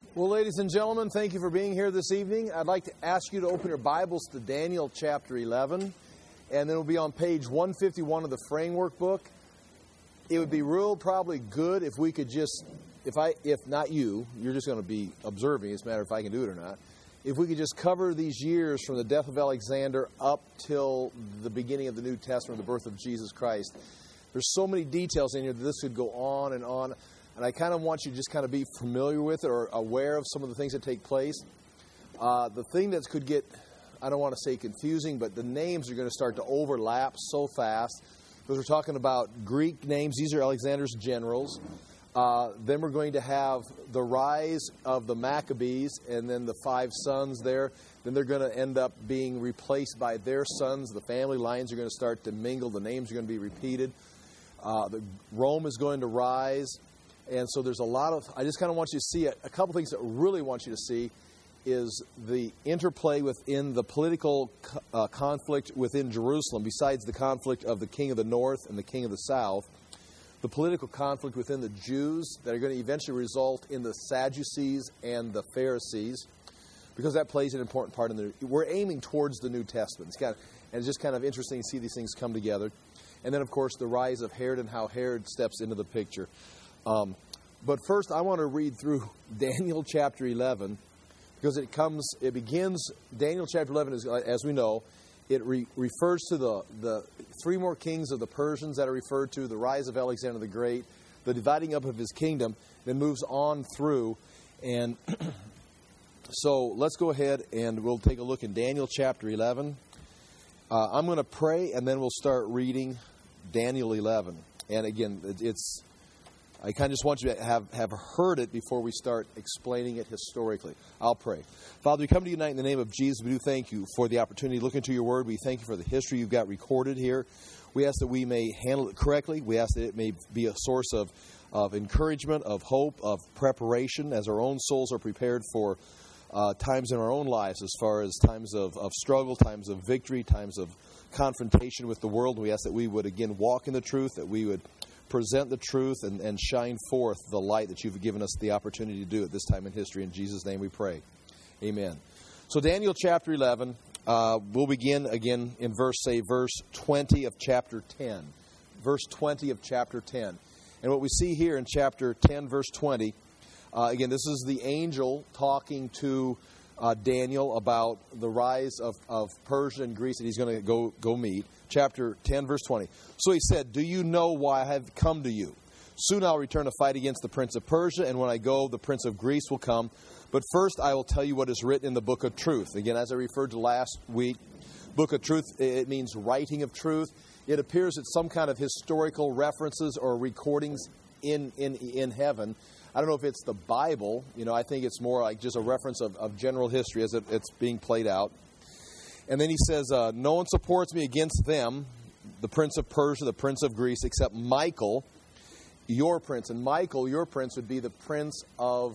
Well, ladies and gentlemen, thank you for being here this evening. I'd like to ask you to open your Bibles to Daniel chapter 11, and then it'll be on page 151 of the framework book. It would be probably good if we could just, if not you, you're just going to be observing, it's a matter if I can do it or not, if we could just cover these years from the death of Alexander up till the beginning of the New Testament, the birth of Jesus Christ. There's so many details in here that this could go on. And I kind of want you to just kind of be familiar with it or aware of some of the things that take place. The thing that could get, I don't want to say confusing, but the names are going to start to overlap so fast. Because we're talking about Greek names. These are Alexander's generals. Then we're going to have the rise of the Maccabees and then the 5 sons there. Then they're going to end up being replaced by their sons. The family lines are going to start to mingle. The names are going to be repeated. Rome is going to rise. And so there's a lot of, I just kind of want you to see a couple things that I really want you to see is the interplay within the political conflict within Jerusalem, besides the conflict of the king of the north and the king of the south, the political conflict within the Jews that are going to eventually result in the Sadducees and the Pharisees, because that plays an important part in the, we're aiming towards the New Testament. And it's just kind of interesting to see these things come together. And then, of course, the rise of Herod and how Herod steps into the picture. But first, I want to read through Daniel chapter 11 because it begins, Daniel chapter 11, is, as we know, it refers to the 3 more kings of the Persians that are referred to, the rise of Alexander the Great, the dividing up of his kingdom, then moves on through. And so let's go ahead and we'll take a look in Daniel chapter 11. I'm going to pray and then we'll start reading Daniel 11. And again, I kind of just want you to have heard it before we start explaining it historically. I'll pray. Father, we come to you tonight in the name of Jesus. We do thank you for the opportunity to look into your word. We thank you for the history you've got recorded here. We ask that we may handle it correctly. We ask that it may be a source of encouragement, of hope, of preparation as our own souls are prepared for times in our own lives as far as times of struggle, times of victory, times of confrontation with the world. We ask that we would again walk in the truth, that we would present the truth and shine forth the light that you've given us the opportunity to do at this time in history. In Jesus' name we pray. Amen. So Daniel chapter 11, we'll begin again in verse 20 of chapter 10. Verse 20 of chapter 10. And what we see here in chapter 10, verse 20, again, this is the angel talking to Daniel about the rise of Persia and Greece that he's going to go meet. Chapter 10, verse 20. So he said, "Do you know why I have come to you? Soon I'll return to fight against the prince of Persia, and when I go, the prince of Greece will come. But first I will tell you what is written in the book of truth." Again, as I referred to last week, book of truth, it means writing of truth. It appears that some kind of historical references or recordings in heaven. I don't know if it's the Bible. I think it's more like just a reference of general history as it's being played out. And then he says, "No one supports me against them, the prince of Persia, the prince of Greece, except Michael, your prince." And Michael, your prince, would be the prince of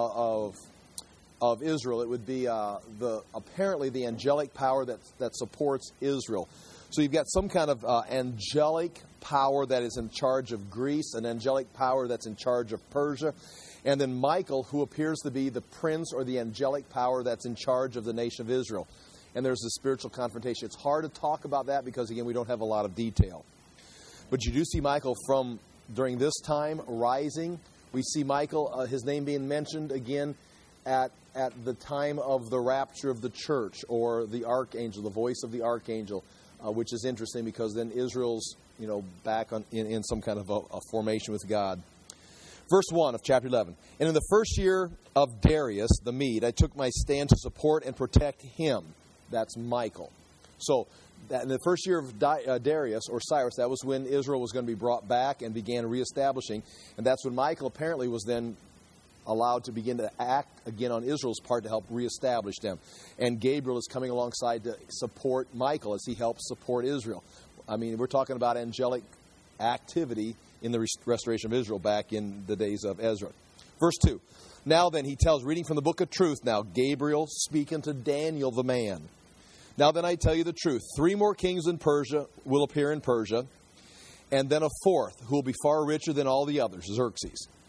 Israel. It would be apparently the angelic power that supports Israel. So you've got some kind of angelic power that is in charge of Greece, an angelic power that's in charge of Persia, and then Michael, who appears to be the prince or the angelic power that's in charge of the nation of Israel. And there's a spiritual confrontation. It's hard to talk about that because, again, we don't have a lot of detail. But you do see Michael during this time rising. We see Michael, his name being mentioned again at the time of the rapture of the church, or the archangel, the voice of the archangel, which is interesting because then Israel's back in some kind of a formation with God. Verse 1 of chapter 11. "And in the first year of Darius the Mede, I took my stand to support and protect him." That's Michael. So in the first year of Darius or Cyrus, that was when Israel was going to be brought back and began reestablishing. And that's when Michael apparently was then allowed to begin to act again on Israel's part to help reestablish them. And Gabriel is coming alongside to support Michael as he helps support Israel. I mean, we're talking about angelic activity in the restoration of Israel back in the days of Ezra. Verse 2. "Now then," he tells, reading from the book of truth now, Gabriel speaking to Daniel the man. "Now then I tell you the truth. 3 more kings in Persia will appear in Persia, and then a 4th who will be far richer than all the others, Xerxes.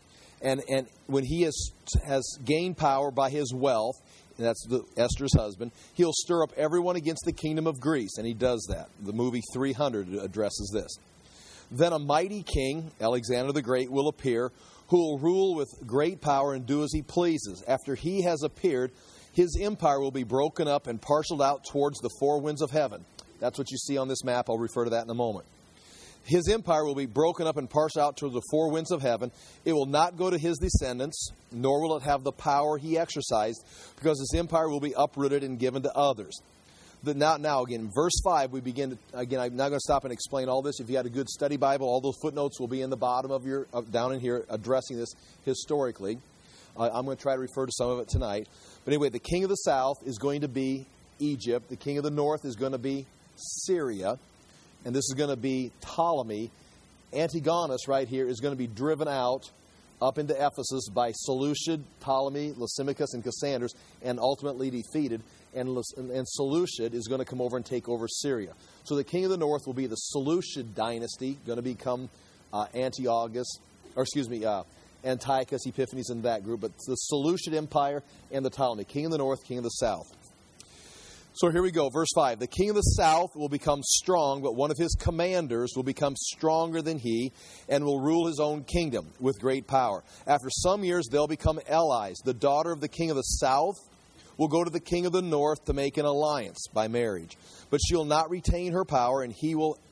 And when he has gained power by his wealth, and that's Esther's husband, he'll stir up everyone against the kingdom of Greece. And he does that. The movie 300 addresses this. Then a mighty king, Alexander the Great, will appear, who will rule with great power and do as he pleases. After he has appeared, his empire will be broken up and parceled out towards the four winds of heaven. That's what you see on this map. I'll refer to that in a moment. His empire will be broken up and parceled out towards the four winds of heaven. It will not go to his descendants, nor will it have the power he exercised, because his empire will be uprooted and given to others. Now again, verse 5, we begin to, again, I'm not going to stop and explain all this. If you had a good study Bible, all those footnotes will be in the bottom of your, down in here, addressing this historically. I'm going to try to refer to some of it tonight. But anyway, the king of the south is going to be Egypt. The king of the north is going to be Syria. And this is going to be Ptolemy. Antigonus right here is going to be driven out up into Ephesus by Seleucid, Ptolemy, Lysimachus, and Cassandras, and ultimately defeated. And Seleucid is going to come over and take over Syria. So the king of the north will be the Seleucid dynasty, going to become Antiochus, Epiphanes in that group. But the Seleucid Empire and the Ptolemy, king of the north, king of the south. So here we go, verse 5. The king of the south will become strong, but one of his commanders will become stronger than he and will rule his own kingdom with great power. After some years, they'll become allies. The daughter of the king of the south will go to the king of the north to make an alliance by marriage. But she will not retain her power, and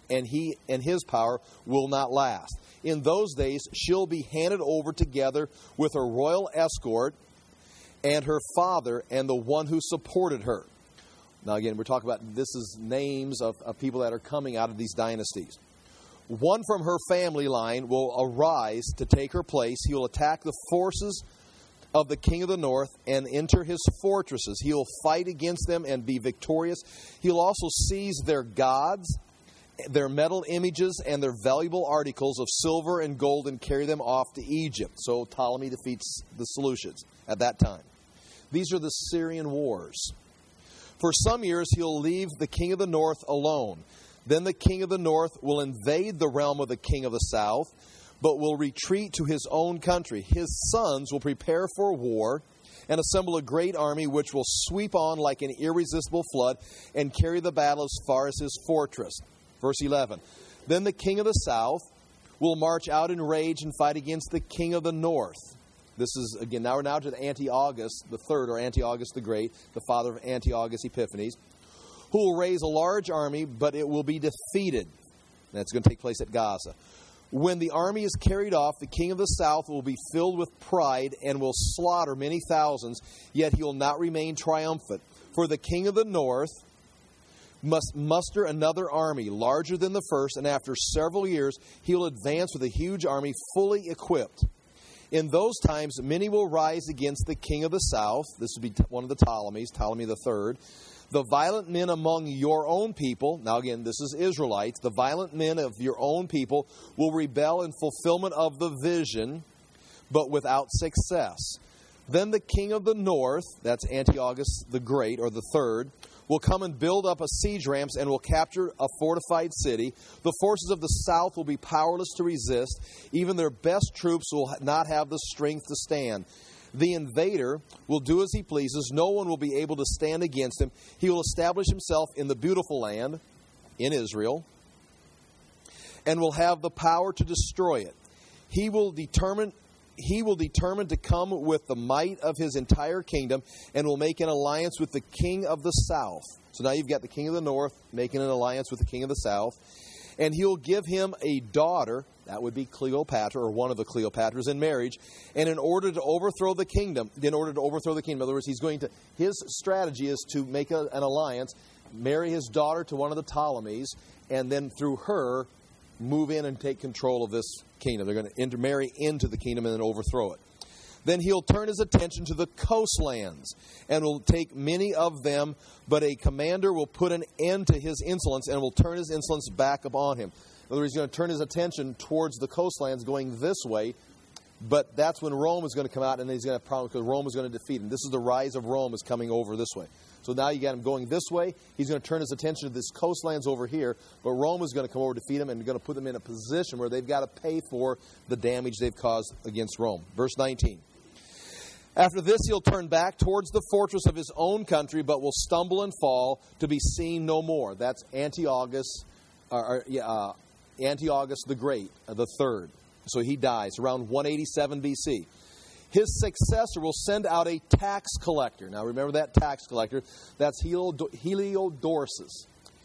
his power will not last. In those days, she'll be handed over together with her royal escort and her father and the one who supported her. Now again, we're talking about, this is names of people that are coming out of these dynasties. One from her family line will arise to take her place. He will attack the forces of the king of the north and enter his fortresses. He will fight against them and be victorious. He'll also seize their gods, their metal images, and their valuable articles of silver and gold and carry them off to Egypt. So Ptolemy defeats the Seleucids at that time. These are the Syrian wars. For some years, he'll leave the king of the north alone. Then the king of the north will invade the realm of the king of the south, but will retreat to his own country. His sons will prepare for war and assemble a great army which will sweep on like an irresistible flood and carry the battle as far as his fortress. Verse 11. Then the king of the south will march out in rage and fight against the king of the north. This is, again, now we're now to Antiochus the third, or Antiochus the Great, the father of Antiochus Epiphanes, who will raise a large army, but it will be defeated. That's going to take place at Gaza. When the army is carried off, the king of the south will be filled with pride and will slaughter many thousands, yet he will not remain triumphant. For the king of the north must muster another army larger than the first, and after several years he will advance with a huge army fully equipped. In those times, many will rise against the king of the south. This would be one of the Ptolemies, Ptolemy III. The violent men among your own people, now again, this is Israelites, the violent men of your own people will rebel in fulfillment of the vision, but without success. Then the king of the north, that's Antiochus the Great, or the third, will come and build up a siege ramps and will capture a fortified city. The forces of the south will be powerless to resist. Even their best troops will not have the strength to stand. The invader will do as he pleases. No one will be able to stand against him. He will establish himself in the beautiful land, in Israel, and will have the power to destroy it. He will determine to come with the might of his entire kingdom and will make an alliance with the king of the south. So now you've got the king of the north making an alliance with the king of the south. And he'll give him a daughter, that would be Cleopatra, or one of the Cleopatras, in marriage. And in order to overthrow the kingdom, in other words, his strategy is to make an alliance, marry his daughter to one of the Ptolemies, and then through her, move in and take control of this kingdom. They're going to intermarry into the kingdom and then overthrow it. Then he'll turn his attention to the coastlands and will take many of them, but a commander will put an end to his insolence and will turn his insolence back upon him. In other words, he's going to turn his attention towards the coastlands going this way But that's when Rome is going to come out, and he's going to have problems because Rome is going to defeat him. This is the rise of Rome is coming over this way. So now you got him going this way. He's going to turn his attention to this coastlands over here. But Rome is going to come over to defeat him and going to put them in a position where they've got to pay for the damage they've caused against Rome. Verse 19. After this, he'll turn back towards the fortress of his own country, but will stumble and fall to be seen no more. That's Antiochus the Great, the third. So he dies around 187 B.C. His successor will send out a tax collector. Now remember that tax collector. That's Heliodorus.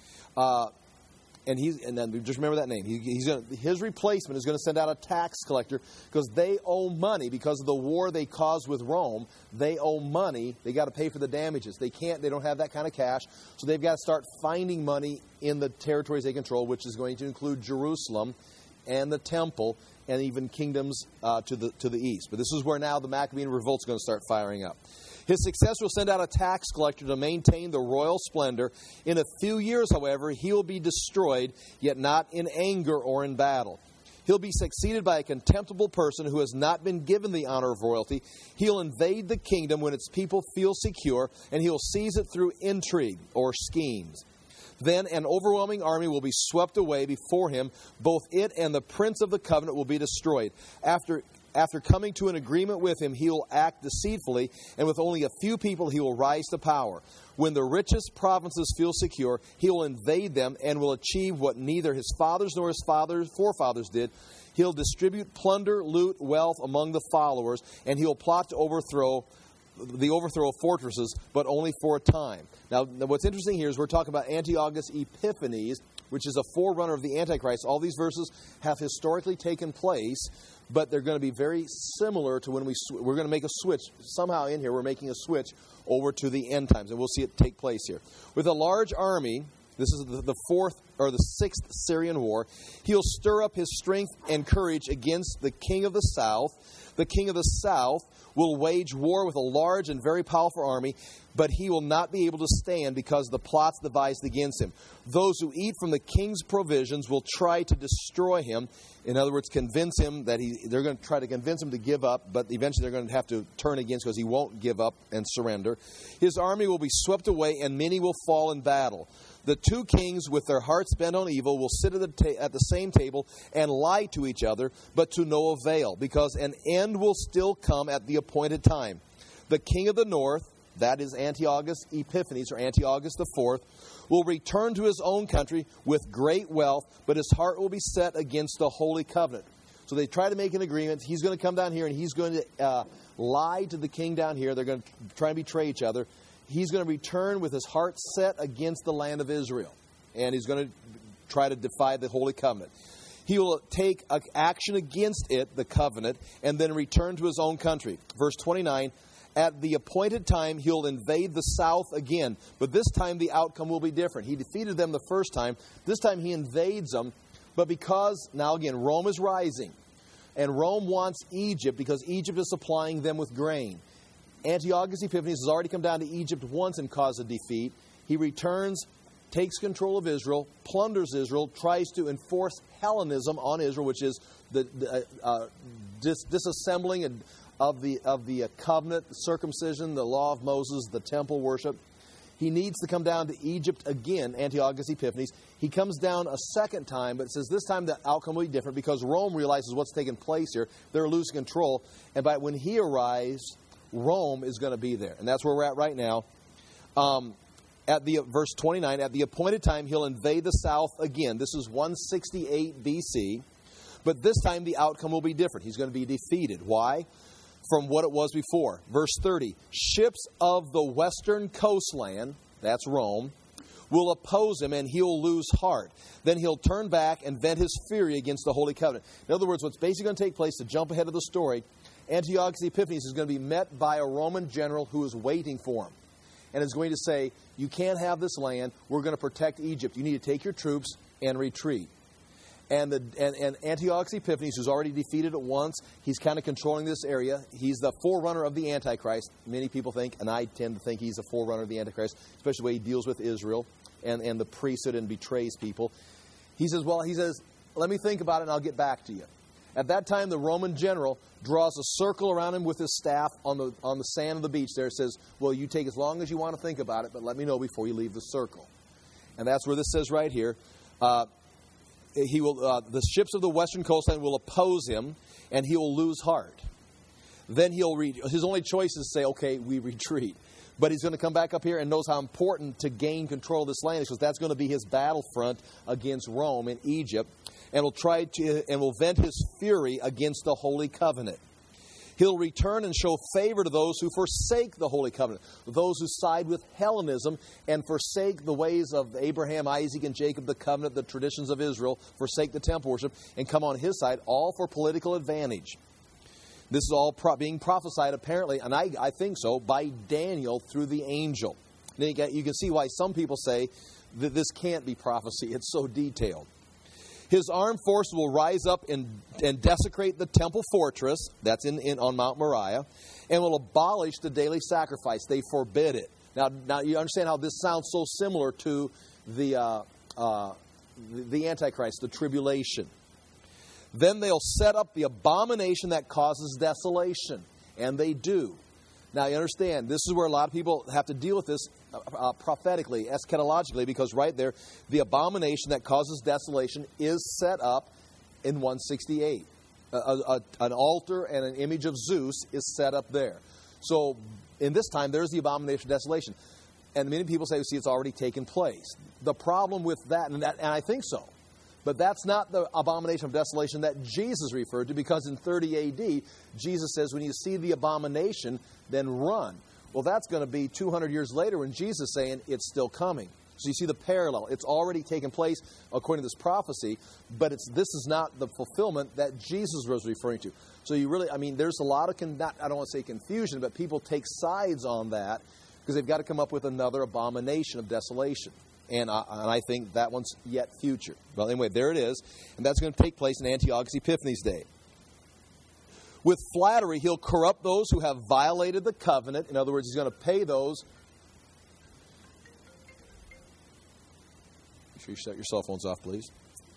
And then just remember that name. His replacement is going to send out a tax collector because they owe money because of the war they caused with Rome. They owe money. They got to pay for the damages. They don't have that kind of cash, so they've got to start finding money in the territories they control, which is going to include Jerusalem and the temple and even kingdoms to the east. But this is where now the Maccabean revolt is going to start firing up. His successor will send out a tax collector to maintain the royal splendor. In a few years, however, he will be destroyed, yet not in anger or in battle. He'll be succeeded by a contemptible person who has not been given the honor of royalty. He'll invade the kingdom when its people feel secure, and he'll seize it through intrigue or schemes. Then an overwhelming army will be swept away before him. Both it and the prince of the covenant will be destroyed. After coming to an agreement with him, he will act deceitfully, and with only a few people he will rise to power. When the richest provinces feel secure, he will invade them and will achieve what neither his fathers nor his forefathers did. He'll distribute plunder, loot, wealth among the followers, and he'll plot to overthrow of fortresses, but only for a time. Now, what's interesting here is we're talking about Antiochus Epiphanes, which is a forerunner of the Antichrist. All these verses have historically taken place, but they're going to be very similar to when we're going to make a switch. Somehow in here, we're making a switch over to the end times, and we'll see it take place here. With a large army, this is the fourth or the sixth Syrian war, he'll stir up his strength and courage against the king of the south. The king of the south will wage war with a large and very powerful army, but he will not be able to stand because of the plots devised against him. Those who eat from the king's provisions will try to destroy him. In other words, convince him that they're going to try to convince him to give up, but eventually they're going to have to turn against because he won't give up and surrender. His army will be swept away, and many will fall in battle. The two kings, with their hearts bent on evil, will sit at the same table and lie to each other, but to no avail, because an end will still come at the appointed time. The king of the north, that is Antiochus Epiphanes, or Antiochus IV, will return to his own country with great wealth, but his heart will be set against the holy covenant. So they try to make an agreement. He's going to come down here, and he's going to lie to the king down here. They're going to try and betray each other. He's going to return with his heart set against the land of Israel. And he's going to try to defy the Holy Covenant. He will take action against it, the covenant, and then return to his own country. Verse 29, at the appointed time, he'll invade the south again. But this time, the outcome will be different. He defeated them the first time. This time, he invades them. But because, now again, Rome is rising. And Rome wants Egypt because Egypt is supplying them with grain. Antiochus Epiphanes has already come down to Egypt once and caused a defeat. He returns, takes control of Israel, plunders Israel, tries to enforce Hellenism on Israel, which is the disassembling of the covenant, circumcision, the law of Moses, the temple worship. He needs to come down to Egypt again, Antiochus Epiphanes. He comes down a second time, but it says this time the outcome will be different because Rome realizes what's taking place here. They're losing control. And when he arrives, Rome is going to be there. And that's where we're at right now. Verse 29, at the appointed time, he'll invade the south again. This is 168 BC. But this time, the outcome will be different. He's going to be defeated. Why? From what it was before. Verse 30, ships of the western coastland, that's Rome, will oppose him, and he'll lose heart. Then he'll turn back and vent his fury against the Holy Covenant. In other words, what's basically going to take place, to jump ahead of the story, Antiochus Epiphanes is going to be met by a Roman general who is waiting for him. And is going to say, you can't have this land. We're going to protect Egypt. You need to take your troops and retreat. And Antiochus Epiphanes, who's already defeated it once, he's kind of controlling this area. He's the forerunner of the Antichrist. Many people think, and I tend to think he's the forerunner of the Antichrist, especially the way he deals with Israel and the priesthood and betrays people. He says, let me think about it and I'll get back to you. At that time, the Roman general draws a circle around him with his staff on the sand of the beach there. It says, well, you take as long as you want to think about it, but let me know before you leave the circle. And that's where this says right here, the ships of the western coastline will oppose him, and he will lose heart. Then his only choice is to say, okay, we retreat. But he's going to come back up here and knows how important to gain control of this land is, because that's going to be his battlefront against Rome and Egypt, and will vent his fury against the Holy Covenant. He'll return and show favor to those who forsake the Holy Covenant, those who side with Hellenism and forsake the ways of Abraham, Isaac, and Jacob, the covenant, the traditions of Israel, forsake the temple worship, and come on his side, all for political advantage. This is all being prophesied, apparently, and I think so, by Daniel through the angel. Now you can see why some people say that this can't be prophecy. It's so detailed. His armed force will rise up and desecrate the temple fortress, that's on Mount Moriah, and will abolish the daily sacrifice. They forbid it. Now you understand how this sounds so similar to the Antichrist, the tribulation. Then they'll set up the abomination that causes desolation. And they do. Now, you understand, this is where a lot of people have to deal with this prophetically, eschatologically, because right there, the abomination that causes desolation is set up in 168. An altar and an image of Zeus is set up there. So, in this time, there's the abomination of desolation. And many people say, see, it's already taken place. The problem with that, and I think so, but that's not the abomination of desolation that Jesus referred to, because in 30 A.D., Jesus says, when you see the abomination, then run. Well, that's going to be 200 years later when Jesus is saying it's still coming. So you see the parallel. It's already taken place according to this prophecy, but this is not the fulfillment that Jesus was referring to. So you really, there's a lot of, I don't want to say confusion, but people take sides on that because they've got to come up with another abomination of desolation. And I think that one's yet future. Well, anyway, there it is. And that's going to take place in Antiochus Epiphanes' day. With flattery, he'll corrupt those who have violated the covenant. In other words, he's going to pay those. Make sure you shut your cell phones off, please.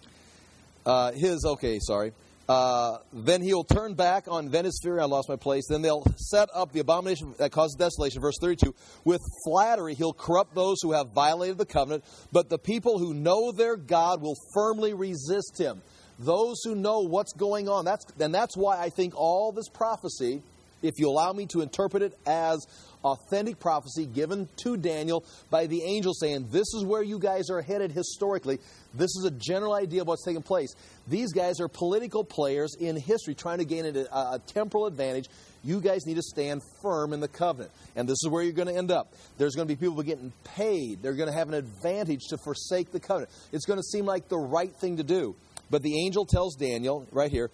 Then he'll turn back on Venice fury. I lost my place. Then they'll set up the abomination that causes desolation. Verse 32. With flattery, he'll corrupt those who have violated the covenant, but the people who know their God will firmly resist him. Those who know what's going on. That's why I think all this prophecy, if you allow me to interpret it as authentic prophecy given to Daniel by the angel saying, this is where you guys are headed historically. This is a general idea of what's taking place. These guys are political players in history trying to gain a temporal advantage. You guys need to stand firm in the covenant. And this is where you're going to end up. There's going to be people getting paid. They're going to have an advantage to forsake the covenant. It's going to seem like the right thing to do. But the angel tells Daniel, right here,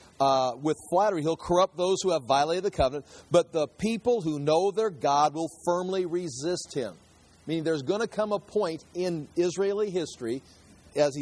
with flattery, he'll corrupt those who have violated the covenant, but the people who know their God will firmly resist him. Meaning there's going to come a point in Israeli history, as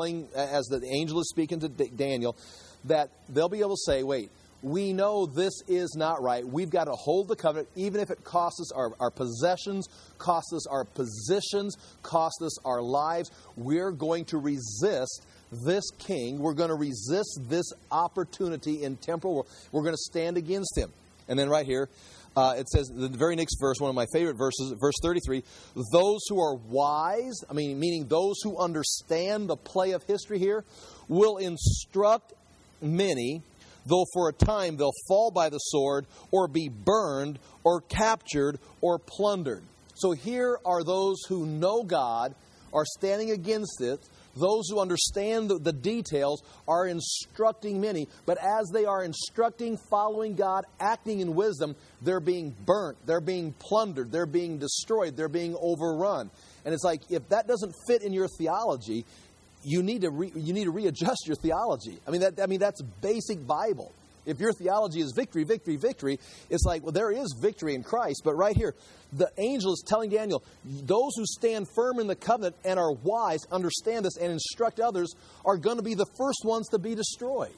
the angel is speaking to Daniel, that they'll be able to say, wait, we know this is not right. We've got to hold the covenant, even if it costs us our possessions, costs us our positions, costs us our lives. We're going to resist this king. We're going to resist this opportunity in temporal world. We're going to stand against him. And then right here, it says, the very next verse, one of my favorite verses, verse 33, those who are wise, meaning those who understand the play of history here, will instruct many, though for a time they'll fall by the sword or be burned or captured or plundered. So here are those who know God, are standing against it. Those who understand the details are instructing many. But as they are instructing, following God, acting in wisdom, they're being burnt, they're being plundered, they're being destroyed, they're being overrun. And it's like, if that doesn't fit in your theology, you need to readjust your theology. That's basic Bible. If your theology is victory, victory, victory, it's like, well, there is victory in Christ. But right here, the angel is telling Daniel, those who stand firm in the covenant and are wise, understand this, and instruct others, are going to be the first ones to be destroyed.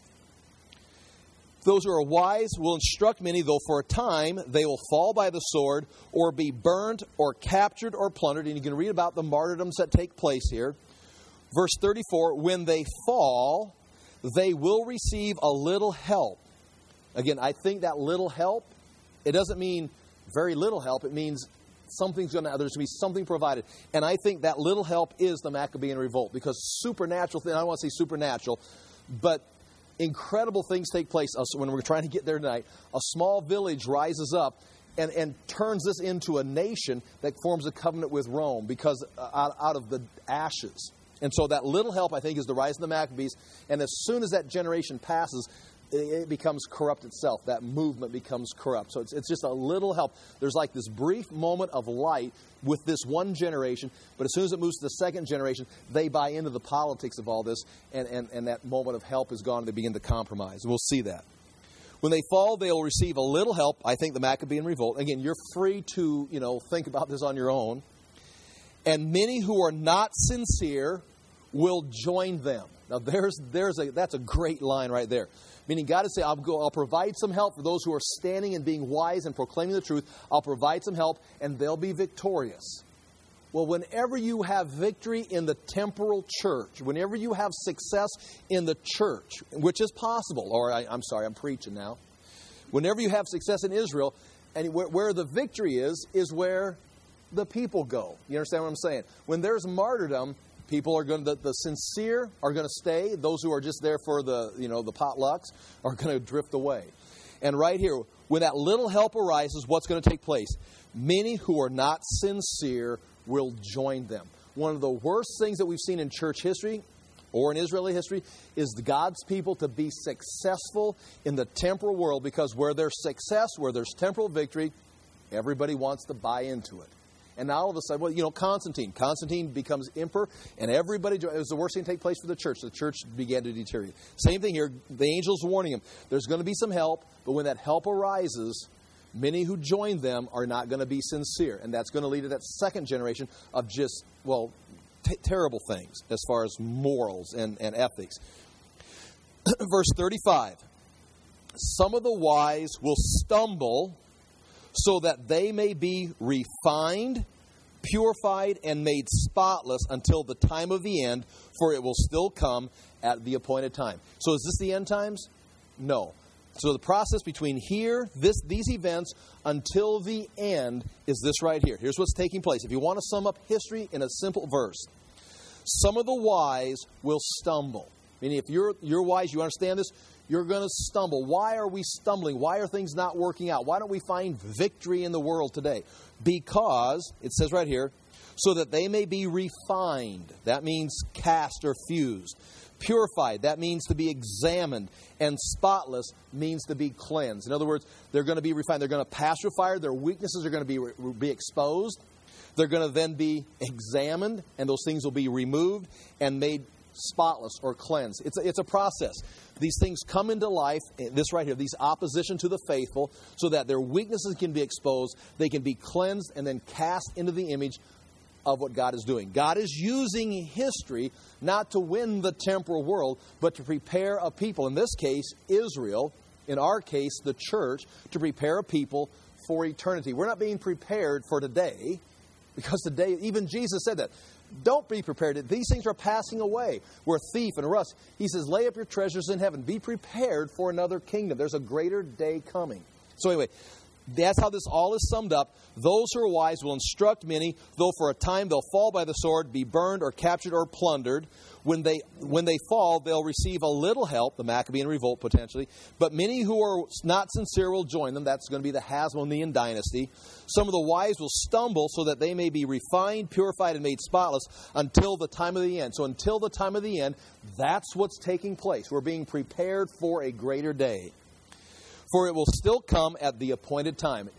Those who are wise will instruct many, though for a time they will fall by the sword or be burned or captured or plundered. And you can read about the martyrdoms that take place here. Verse 34, when they fall, they will receive a little help. Again, I think that little help, it doesn't mean very little help. It means there's going to be something provided. And I think that little help is the Maccabean revolt, because supernatural things, I don't want to say supernatural, but incredible things take place when we're trying to get there tonight. A small village rises up and turns this into a nation that forms a covenant with Rome because out of the ashes. And so that little help, I think, is the rise of the Maccabees. And as soon as that generation passes, it becomes corrupt itself. That movement becomes corrupt. So it's just a little help. There's like this brief moment of light with this one generation, but as soon as it moves to the second generation, they buy into the politics of all this, and that moment of help is gone, and they begin to compromise. We'll see that. When they fall, they will receive a little help. I think the Maccabean revolt. Again, you're free to, think about this on your own. And many who are not sincere will join them. Now, that's a great line right there. Meaning God is saying, I'll provide some help for those who are standing and being wise and proclaiming the truth. I'll provide some help, and they'll be victorious. Well, whenever you have victory in the temporal church, whenever you have success in the church, which is possible, I'm preaching now. Whenever you have success in Israel, and where the victory is where the people go. You understand what I'm saying? When there's martyrdom, people are going to, the sincere are going to stay. Those who are just there for the potlucks are going to drift away. And right here, when that little help arises, what's going to take place? Many who are not sincere will join them. One of the worst things that we've seen in church history or in Israeli history is God's people to be successful in the temporal world, because where there's success, where there's temporal victory, everybody wants to buy into it. And now all of a sudden, Constantine becomes emperor, and everybody, it was the worst thing to take place for the church. The church began to deteriorate. Same thing here. The angel's warning him. There's going to be some help, but when that help arises, many who join them are not going to be sincere. And that's going to lead to that second generation of just, terrible things as far as morals and ethics. Verse 35. Some of the wise will stumble, so that they may be refined, purified, and made spotless until the time of the end, for it will still come at the appointed time. So is this the end times? No. So the process between here, these events, until the end is this right here. Here's what's taking place. If you want to sum up history in a simple verse, some of the wise will stumble. Meaning if you're wise, you understand this, you're going to stumble. Why are we stumbling? Why are things not working out? Why don't we find victory in the world today? Because, it says right here, so that they may be refined. That means cast or fused. Purified, that means to be examined. And spotless means to be cleansed. In other words, they're going to be refined. They're going to pass through fire. Their weaknesses are going to be exposed. They're going to then be examined, and those things will be removed and made spotless or cleansed. It's a process. These things come into life, this right here, these opposition to the faithful, so that their weaknesses can be exposed, they can be cleansed, and then cast into the image of what God is doing. God is using history not to win the temporal world, but to prepare a people, in this case, Israel, in our case, the church, to prepare a people for eternity. We're not being prepared for today, because today, even Jesus said that. Don't be prepared. These things are passing away. We're thief and rust. He says, lay up your treasures in heaven. Be prepared for another kingdom. There's a greater day coming. So anyway, that's how this all is summed up. Those who are wise will instruct many, though for a time they'll fall by the sword, be burned or captured or plundered. When they fall, they'll receive a little help, the Maccabean revolt potentially. But many who are not sincere will join them. That's going to be the Hasmonean dynasty. Some of the wise will stumble so that they may be refined, purified, and made spotless until the time of the end. So until the time of the end, that's what's taking place. We're being prepared for a greater day. For it will still come at the appointed time.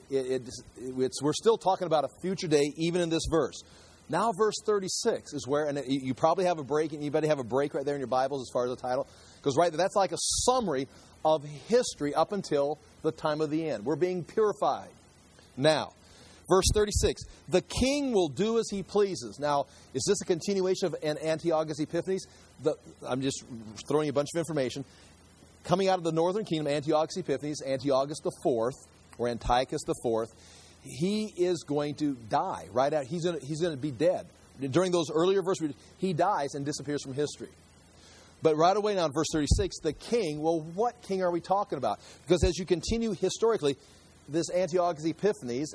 We're still talking about a future day, even in this verse. Now verse 36 is where, and you probably have a break, and you better have a break right there in your Bibles as far as the title. Because right there, that's like a summary of history up until the time of the end. We're being purified. Now, verse 36, the king will do as he pleases. Now, is this a continuation of Antiochus Epiphanes? I'm just throwing you a bunch of information. Coming out of the northern kingdom, Antiochus Epiphanes, Antiochus IV, or Antiochus IV, he is going to die right out. He's going to be dead. During those earlier verses, he dies and disappears from history. But right away now in verse 36, the king, well, what king are we talking about? Because as you continue historically, this Antiochus Epiphanes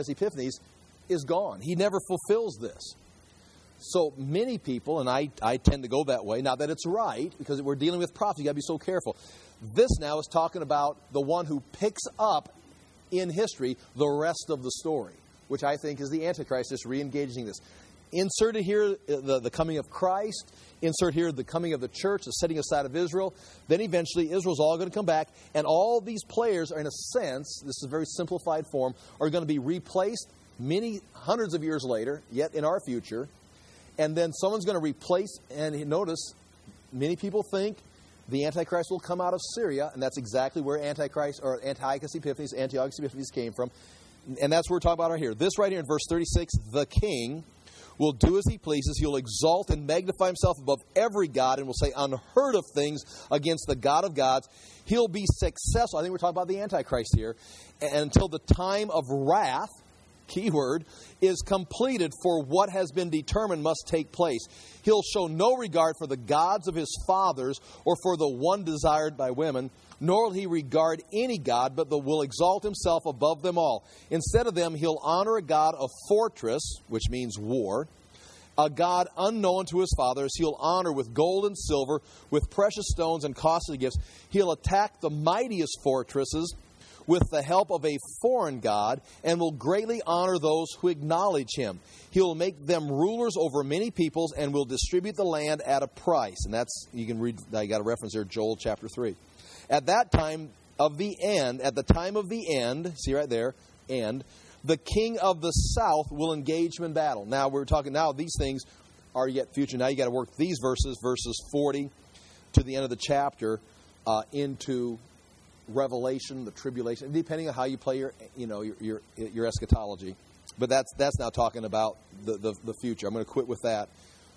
is gone. He never fulfills this. So many people, and I tend to go that way, not that it's right, because we're dealing with prophecy, you've got to be so careful. This now is talking about the one who picks up in history the rest of the story, which I think is the Antichrist, just re-engaging this. Inserted here, the coming of Christ. Insert here the coming of the church, the setting aside of Israel. Then eventually Israel's all going to come back. And all these players are, in a sense, this is a very simplified form, are going to be replaced many hundreds of years later, yet in our future. And then someone's going to replace, and notice, many people think the Antichrist will come out of Syria, and that's exactly where Antichrist, or Antiochus Epiphanes came from. And that's what we're talking about right here. This right here in verse 36, the king will do as he pleases. He'll exalt and magnify himself above every god and will say unheard of things against the God of gods. He'll be successful. I think we're talking about the Antichrist here. And until the time of wrath, keyword, is completed, for what has been determined must take place. He'll show no regard for the gods of his fathers or for the one desired by women, nor will he regard any god, but will exalt himself above them all. Instead of them, he'll honor a god of fortress, which means war, a god unknown to his fathers. He'll honor with gold and silver, with precious stones and costly gifts. He'll attack the mightiest fortresses with the help of a foreign god, and will greatly honor those who acknowledge him. He'll make them rulers over many peoples and will distribute the land at a price. And that's, you can read, I got a reference there, Joel chapter 3. At that time of the end, see right there, end, the king of the south will engage him in battle. Now, we're talking now, these things are yet future. Now you got to work these verses 40 to the end of the chapter, into Revelation, the tribulation, depending on how you play your eschatology. But that's now talking about the future. I'm going to quit with that.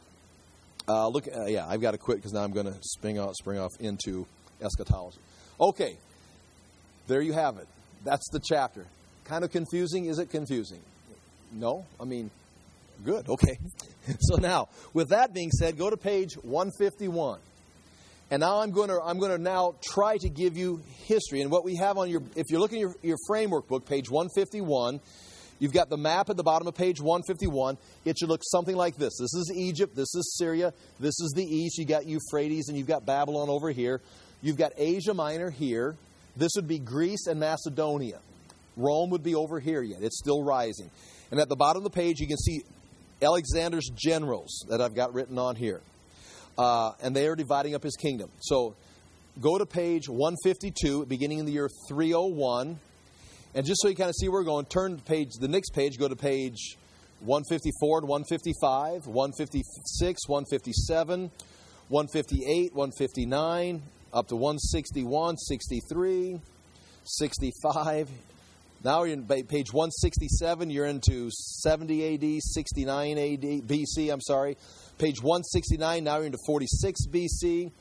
I've got to quit because now I'm going to spring off into eschatology. Okay, there you have it. That's the chapter. Kind of confusing? Is it confusing? No? I mean, good. Okay. So now, with that being said, go to page 151. And now I'm going to now try to give you history. And what we have on if you're looking at your framework book, page 151, you've got the map at the bottom of page 151. It should look something like this. This is Egypt. This is Syria. This is the east. You got Euphrates and you've got Babylon over here. You've got Asia Minor here. This would be Greece and Macedonia. Rome would be over here yet. It's still rising. And at the bottom of the page, you can see Alexander's generals that I've got written on here. And they are dividing up his kingdom. So go to page 152, beginning in the year 301. And just so you kind of see where we're going, turn to the next page, go to page 154 to 155, 156, 157, 158, 159, up to 161, 63, 65. Now you're in page 167. You're into 70 AD, 69 AD, BC, I'm sorry. Page 169, now you're into 46 BC,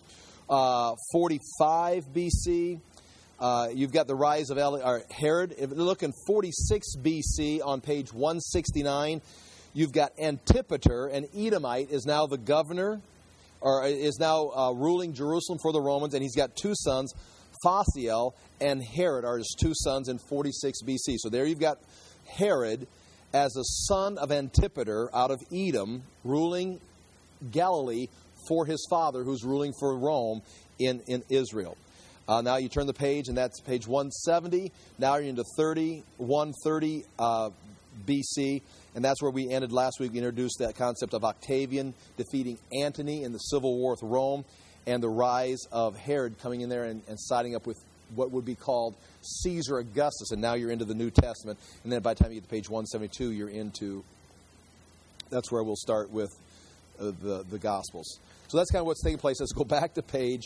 45 BC. You've got the rise of Herod. If you look in 46 BC on page 169, you've got Antipater, an Edomite, is now the governor, or is now ruling Jerusalem for the Romans, and he's got two sons, Phasiel and Herod are his two sons in 46 BC. So there you've got Herod as a son of Antipater out of Edom, ruling Galilee for his father, who's ruling for Rome in Israel. Now you turn the page, and that's page 170. Now you're into 130 BC, and that's where we ended last week. We introduced that concept of Octavian defeating Antony in the civil war with Rome, and the rise of Herod coming in there and siding up with what would be called Caesar Augustus. And now you're into the New Testament. And then by the time you get to page 172, you're into, that's where we'll start with the Gospels. So that's kind of what's taking place. Let's go back to page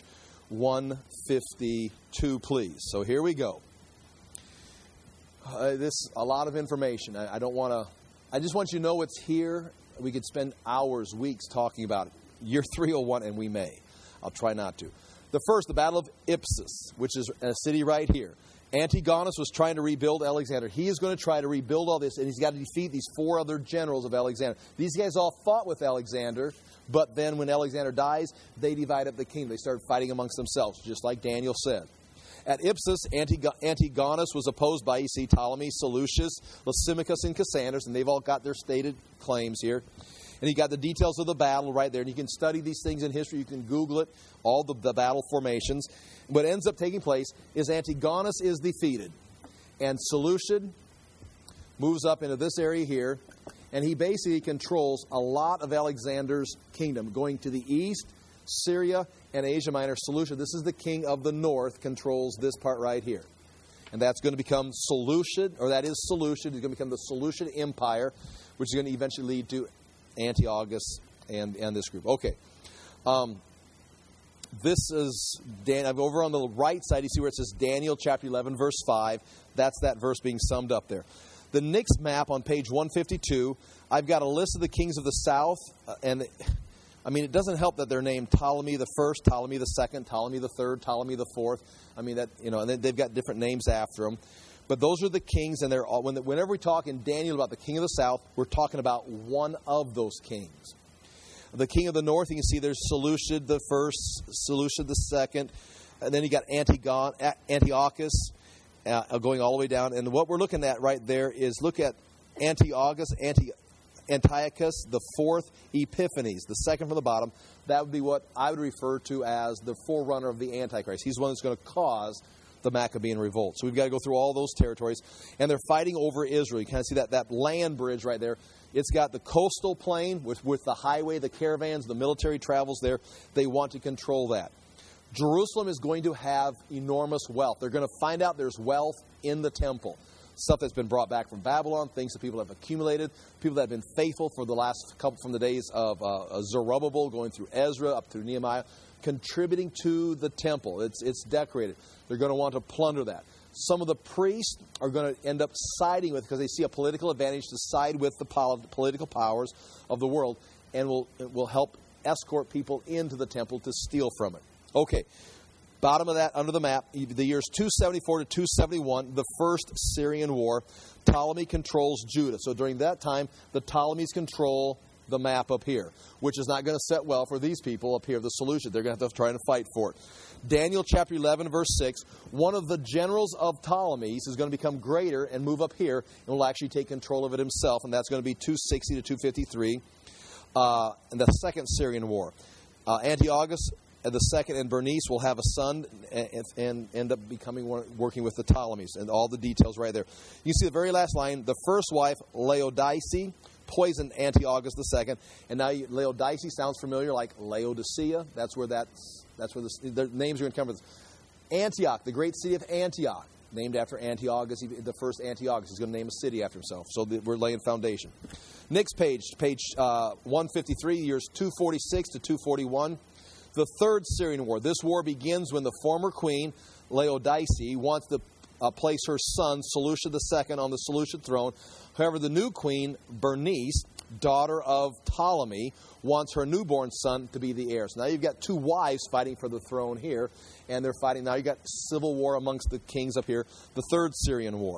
152, please. So here we go. This a lot of information. I just want you to know it's here. We could spend hours, weeks talking about it. Year 301, and we may. I'll try not to. The Battle of Ipsus, which is a city right here. Antigonus was trying to rebuild Alexander. He is going to try to rebuild all this, and he's got to defeat these 4 other generals of Alexander. These guys all fought with Alexander, but then when Alexander dies, they divide up the kingdom. They start fighting amongst themselves, just like Daniel said. At Ipsus, Antigonus was opposed by, you see, Ptolemy, Seleucus, Lysimachus, and Cassandras, and they've all got their stated claims here. And you got the details of the battle right there. And you can study these things in history. You can Google it, all the battle formations. What ends up taking place is Antigonus is defeated. And Seleucid moves up into this area here. And he basically controls a lot of Alexander's kingdom, going to the east, Syria, and Asia Minor. Seleucid, this is the king of the north, controls this part right here. And that's going to become Seleucid, or that is Seleucid. It's going to become the Seleucid Empire, which is going to eventually lead to Antiochus and this group. Okay. This is, over on the right side, you see where it says Daniel chapter 11, verse 5. That's that verse being summed up there. The next map on page 152, I've got a list of the kings of the south. And, it doesn't help that they're named Ptolemy the first, Ptolemy the second, Ptolemy the third, Ptolemy the fourth. And they've got different names after them. But those are the kings, and they're all, whenever we talk in Daniel about the king of the south, we're talking about one of those kings. The king of the north, you can see there's Seleucid the first, Seleucid the second, and then you got Antiochus going all the way down. And what we're looking at right there is look at Antiochus, Antiochus the fourth, Epiphanes, the second from the bottom. That would be what I would refer to as the forerunner of the Antichrist. He's the one that's going to cause the Maccabean revolt. So we've got to go through all those territories. And they're fighting over Israel. You kind of see that land bridge right there. It's got the coastal plain with the highway, the caravans, the military travels there. They want to control that. Jerusalem is going to have enormous wealth. They're going to find out there's wealth in the temple. Stuff that's been brought back from Babylon, things that people have accumulated, people that have been faithful for the last couple, from the days of Zerubbabel, going through Ezra, up through Nehemiah, contributing to the temple. It's decorated. They're going to want to plunder that. Some of the priests are going to end up siding with, because they see a political advantage to side with the political powers of the world, and will help escort people into the temple to steal from it. Okay, bottom of that, under the map, the years 274 to 271, the first Syrian war. Ptolemy controls Judah. So during that time, the Ptolemies control the map up here, which is not going to set well for these people up here, the Seleucids. They're going to have to try to fight for it. Daniel chapter 11, verse 6, one of the generals of Ptolemies is going to become greater and move up here and will actually take control of it himself, and that's going to be 260 to 253 in the second Syrian war. Antiochus the second and Bernice will have a son and end up working with the Ptolemies, and all the details right there. You see the very last line, the first wife, Laodice, poisoned Antiochus II, and now Laodice sounds familiar, like Laodicea. That's where the names are going to come from. Antioch, the great city of Antioch, named after Antiochus. The first Antiochus is going to name a city after himself. So we're laying foundation. Next page 153, years 246 to 241. The third Syrian war. This war begins when the former queen, Laodice, wants to place her son, Seleucid II, on the Seleucid throne. However, the new queen, Bernice, daughter of Ptolemy, wants her newborn son to be the heir. So now you've got two wives fighting for the throne here, and they're fighting. Now you've got civil war amongst the kings up here. The third Syrian war.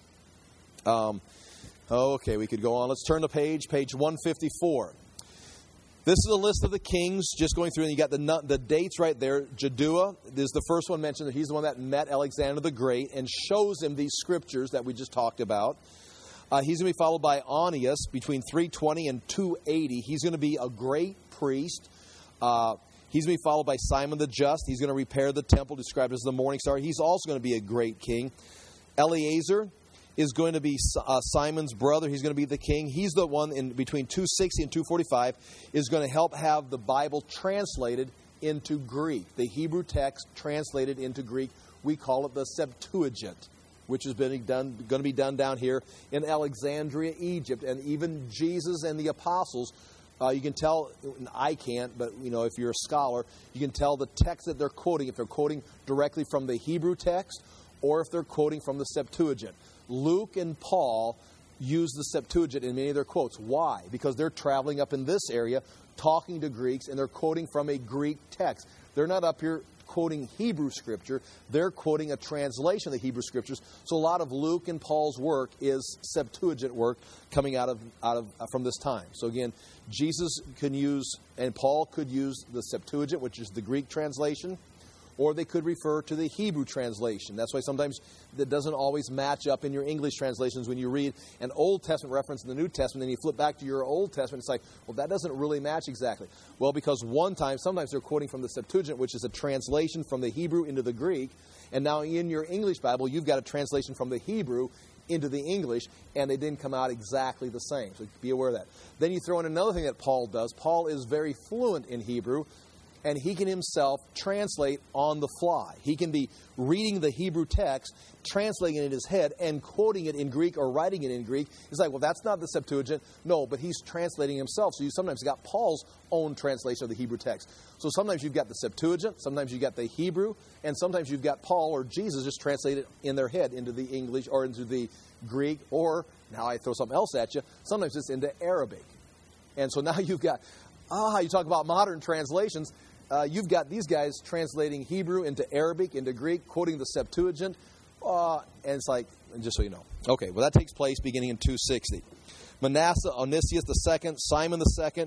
Okay, we could go on. Let's turn to page 154. This is a list of the kings, just going through, and you got the dates right there. Jaddua is the first one mentioned. He's the one that met Alexander the Great and shows him these scriptures that we just talked about. He's going to be followed by Onias between 320 and 280. He's going to be a great priest. He's going to be followed by Simon the Just. He's going to repair the temple, described as the morning star. He's also going to be a great king. Eleazar is going to be Simon's brother. He's going to be the king. He's the one in between 260 and 245 is going to help have the Bible translated into Greek. The Hebrew text translated into Greek. We call it the Septuagint, which is going to be done down here in Alexandria, Egypt. And even Jesus and the apostles, you can tell, I can't, but if you're a scholar, you can tell the text that they're quoting, if they're quoting directly from the Hebrew text or if they're quoting from the Septuagint. Luke and Paul use the Septuagint in many of their quotes. Why? Because they're traveling up in this area, talking to Greeks, and they're quoting from a Greek text. They're not up here quoting Hebrew Scripture. They're quoting a translation of the Hebrew Scriptures. So a lot of Luke and Paul's work is Septuagint work coming out of from this time. So again, Jesus could use, and Paul could use the Septuagint, which is the Greek translation, or they could refer to the Hebrew translation. That's why sometimes that doesn't always match up in your English translations. When you read an Old Testament reference in the New Testament, then you flip back to your Old Testament, it's like, well, that doesn't really match exactly. Well, because sometimes they're quoting from the Septuagint, which is a translation from the Hebrew into the Greek, and now in your English Bible, you've got a translation from the Hebrew into the English, and they didn't come out exactly the same. So be aware of that. Then you throw in another thing that Paul does. Paul is very fluent in Hebrew, and he can himself translate on the fly. He can be reading the Hebrew text, translating it in his head, and quoting it in Greek or writing it in Greek. He's like, well, that's not the Septuagint. No, but he's translating himself. So you sometimes got Paul's own translation of the Hebrew text. So sometimes you've got the Septuagint, sometimes you've got the Hebrew, and sometimes you've got Paul or Jesus just translated in their head into the English or into the Greek, or, now I throw something else at you, sometimes it's into Arabic. And so now you've got, you talk about modern translations, you've got these guys translating Hebrew into Arabic, into Greek, quoting the Septuagint, and it's like, just so you know. Okay, well, that takes place beginning in 260. Manasseh, Onesius II, Simon II,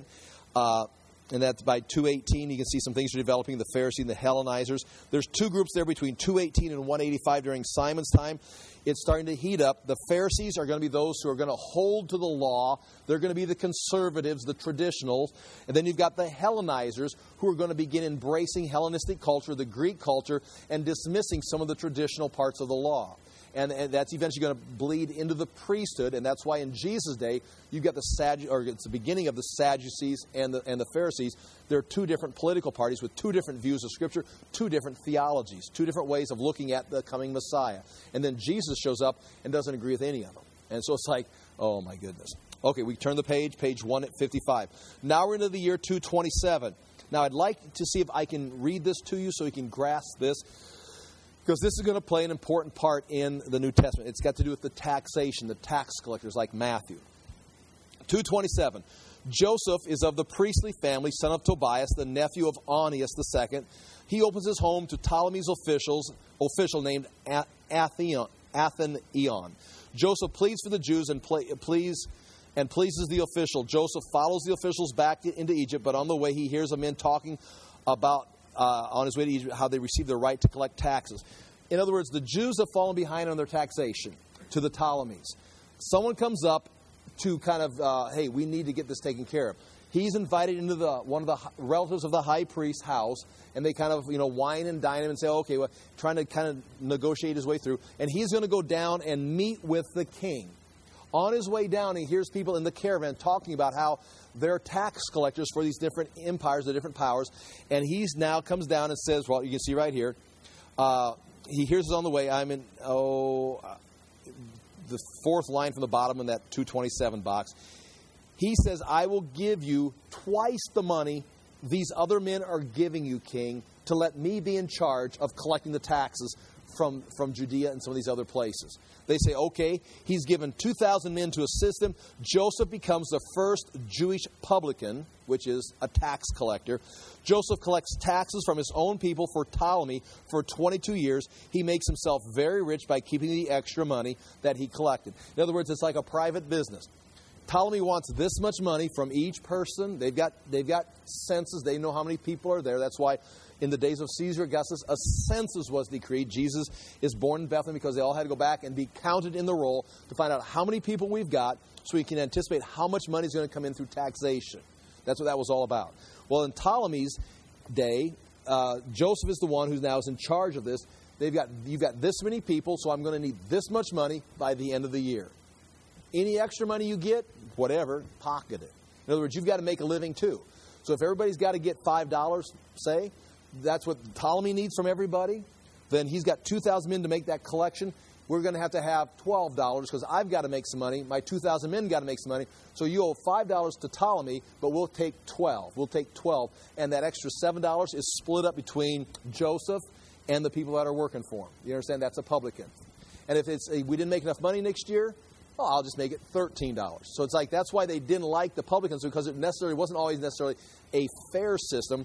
and that's by 218. You can see some things are developing, the Pharisees and the Hellenizers. There's two groups there between 218 and 185 during Simon's time. It's starting to heat up. The Pharisees are going to be those who are going to hold to the law. They're going to be the conservatives, the traditionals. And then you've got the Hellenizers who are going to begin embracing Hellenistic culture, the Greek culture, and dismissing some of the traditional parts of the law. And that's eventually going to bleed into the priesthood, and that's why in Jesus' day you've got it's the beginning of the Sadducees and the Pharisees. There are two different political parties with two different views of Scripture, two different theologies, two different ways of looking at the coming Messiah. And then Jesus shows up and doesn't agree with any of them. And so it's like, oh my goodness. Okay, we turn the page 155. Now we're into the year 227. Now I'd like to see if I can read this to you so you can grasp this, because this is going to play an important part in the New Testament. It's got to do with the taxation, the tax collectors like Matthew. 227. Joseph is of the priestly family, son of Tobias, the nephew of Onias II. He opens his home to Ptolemy's official named Athenion. Joseph pleads for the Jews and pleases the official. Joseph follows the officials back into Egypt, but on the way he hears a man talking about on his way to Egypt, how they received their right to collect taxes. In other words, the Jews have fallen behind on their taxation to the Ptolemies. Someone comes up to kind of, hey, we need to get this taken care of. He's invited into one of the relatives of the high priest's house, and they kind of, wine and dine him and say, okay, well, trying to kind of negotiate his way through. And he's going to go down and meet with the king. On his way down, he hears people in the caravan talking about how they're tax collectors for these different empires, the different powers. And he now comes down and says, well, you can see right here, he hears us on the way. I'm in, the fourth line from the bottom in that 227 box. He says, I will give you twice the money these other men are giving you, king, to let me be in charge of collecting the taxes from Judea and some of these other places. They say, okay, he's given 2,000 men to assist him. Joseph becomes the first Jewish publican, which is a tax collector. Joseph collects taxes from his own people for Ptolemy for 22 years. He makes himself very rich by keeping the extra money that he collected. In other words, it's like a private business. Ptolemy wants this much money from each person. They've got census. They know how many people are there. That's why in the days of Caesar Augustus, a census was decreed. Jesus is born in Bethlehem because they all had to go back and be counted in the roll to find out how many people we've got so we can anticipate how much money is going to come in through taxation. That's what that was all about. Well, in Ptolemy's day, Joseph is the one who now is in charge of this. You've got this many people, so I'm going to need this much money by the end of the year. Any extra money you get, whatever, pocket it. In other words, you've got to make a living too. So if everybody's got to get $5, say, that's what Ptolemy needs from everybody, then he's got 2,000 men to make that collection. We're going to have $12 because I've got to make some money. My 2,000 men got to make some money. So you owe $5 to Ptolemy, but we'll take 12. We'll take 12. And that extra $7 is split up between Joseph and the people that are working for him. You understand? That's a publican. And if we didn't make enough money next year, well, I'll just make it $13. So it's like that's why they didn't like the publicans, because it wasn't always necessarily a fair system.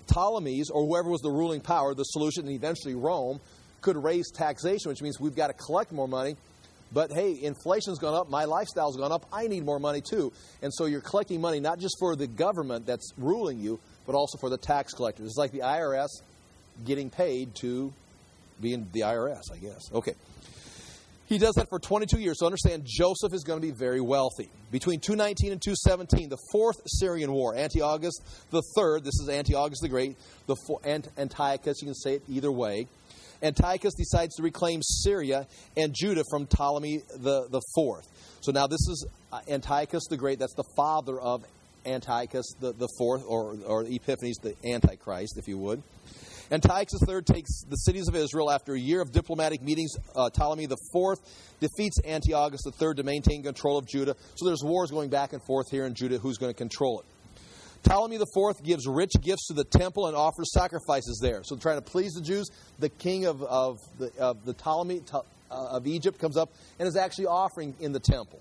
Ptolemies, or whoever was the ruling power, the Seleucids, and eventually Rome, could raise taxation, which means we've got to collect more money. But hey, inflation's gone up, my lifestyle's gone up, I need more money too. And so you're collecting money not just for the government that's ruling you, but also for the tax collectors. It's like the IRS getting paid to be in the IRS, I guess. Okay. He does that for 22 years. So understand, Joseph is going to be very wealthy. Between 219 and 217, the Fourth Syrian War, Antiochus III, this is Antiochus the Great, Antiochus, you can say it either way. Antiochus decides to reclaim Syria and Judah from Ptolemy the Fourth. So now this is Antiochus the Great. That's the father of Antiochus the Fourth, or Epiphanes, the Antichrist, if you would. Antiochus III takes the cities of Israel. After a year of diplomatic meetings, Ptolemy the Fourth defeats Antiochus III to maintain control of Judah. So there's wars going back and forth here in Judah. Who's going to control it? Ptolemy IV gives rich gifts to the temple and offers sacrifices there. So trying to please the Jews, the king of the Ptolemy of Egypt comes up and is actually offering in the temple.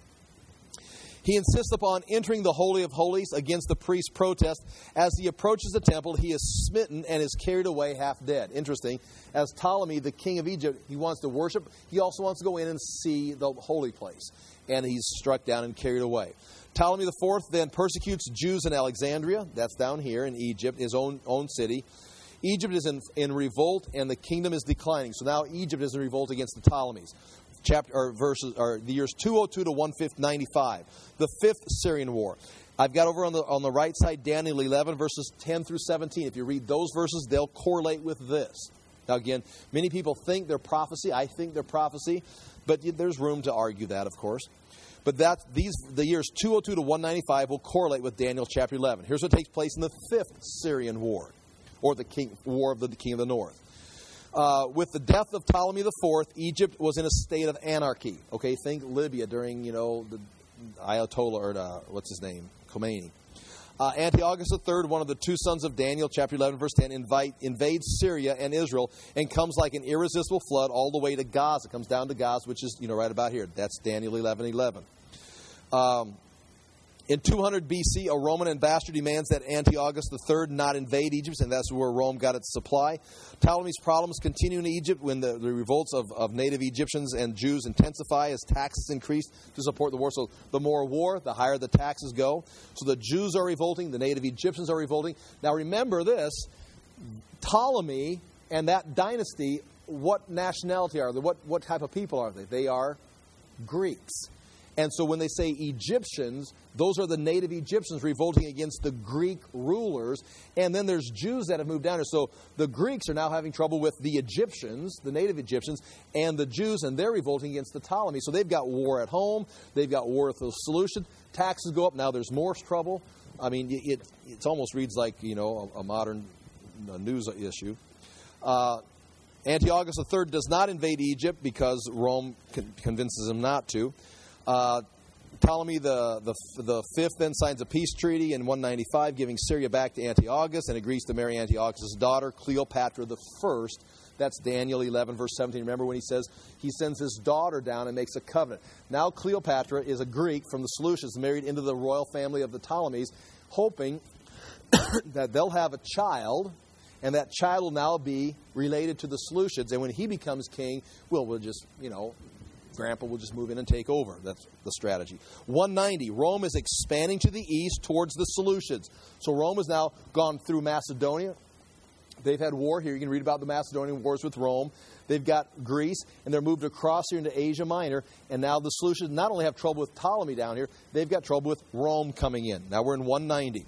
He insists upon entering the Holy of Holies against the priest's protest. As he approaches the temple, he is smitten and is carried away half dead. Interesting. As Ptolemy, the king of Egypt, he wants to worship. He also wants to go in and see the holy place. And he's struck down and carried away. Ptolemy IV then persecutes Jews in Alexandria. That's down here in Egypt, his own city. Egypt is in revolt, and the kingdom is declining. So now Egypt is in revolt against the Ptolemies. The years 202 to 195, the Fifth Syrian War. I've got over on the right side Daniel 11 verses 10 through 17. If you read those verses, they'll correlate with this. Now again, many people think they're prophecy. I think they're prophecy, but there's room to argue that, of course. But the years 202 to 195 will correlate with Daniel chapter 11. Here's what takes place in the Fifth Syrian War, or the War of the King of the North. With the death of Ptolemy IV, Egypt was in a state of anarchy. Okay, think Libya during, the Ayatollah, or what's his name, Khomeini. Antiochus III, one of the two sons of Daniel, chapter 11, verse 10, invades Syria and Israel and comes like an irresistible flood all the way to Gaza. Comes down to Gaza, which is, right about here. That's Daniel 11:11. In 200 BC, a Roman ambassador demands that Antiochus III not invade Egypt, and that's where Rome got its supply. Ptolemy's problems continue in Egypt when the revolts of native Egyptians and Jews intensify as taxes increase to support the war. So the more war, the higher the taxes go. So the Jews are revolting, the native Egyptians are revolting. Now remember this, Ptolemy and that dynasty, what nationality are they? What type of people are they? They are Greeks. And so when they say Egyptians, those are the native Egyptians revolting against the Greek rulers. And then there's Jews that have moved down here. So the Greeks are now having trouble with the Egyptians, the native Egyptians, and the Jews, and they're revolting against the Ptolemies. So they've got war at home. They've got war with the Seleucids. Taxes go up. Now there's more trouble. I mean, it almost reads like, a modern news issue. Antiochus III does not invade Egypt because Rome convinces him not to. Ptolemy the fifth then signs a peace treaty in 195, giving Syria back to Antiochus, and agrees to marry Antiochus' daughter, Cleopatra the First. That's Daniel 11, verse 17. Remember when he says he sends his daughter down and makes a covenant. Now Cleopatra is a Greek from the Seleucids, married into the royal family of the Ptolemies, hoping that they'll have a child, and that child will now be related to the Seleucids. And when he becomes king, we'll just, Grandpa will just move in and take over. That's the strategy. 190, Rome is expanding to the east towards the Seleucids. So Rome has now gone through Macedonia. They've had war here. You can read about the Macedonian wars with Rome. They've got Greece, and they're moved across here into Asia Minor. And now the Seleucids not only have trouble with Ptolemy down here, they've got trouble with Rome coming in. Now we're in 190.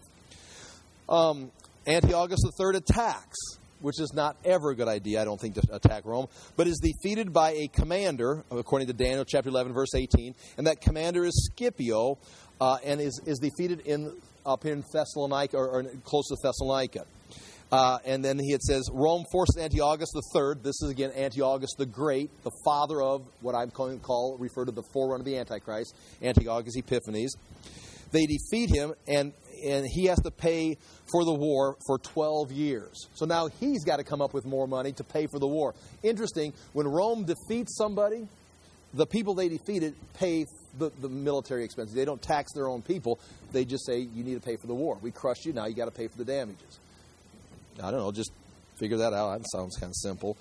Antiochus III attacks, which is not ever a good idea, I don't think, to attack Rome, but is defeated by a commander, according to Daniel chapter 11, verse 18, and that commander is Scipio, and is defeated up in Thessalonica, or close to Thessalonica. And then it says, Rome forces Antiochus III, this is again Antiochus the Great, the father of what I'm going to refer to the forerunner of the Antichrist, Antiochus Epiphanes. They defeat him, and he has to pay for the war for 12 years. So now he's got to come up with more money to pay for the war. Interesting, when Rome defeats somebody, the people they defeated pay the military expenses. They don't tax their own people. They just say, you need to pay for the war. We crushed you, now you got to pay for the damages. I don't know, just figure that out. That sounds kind of simple.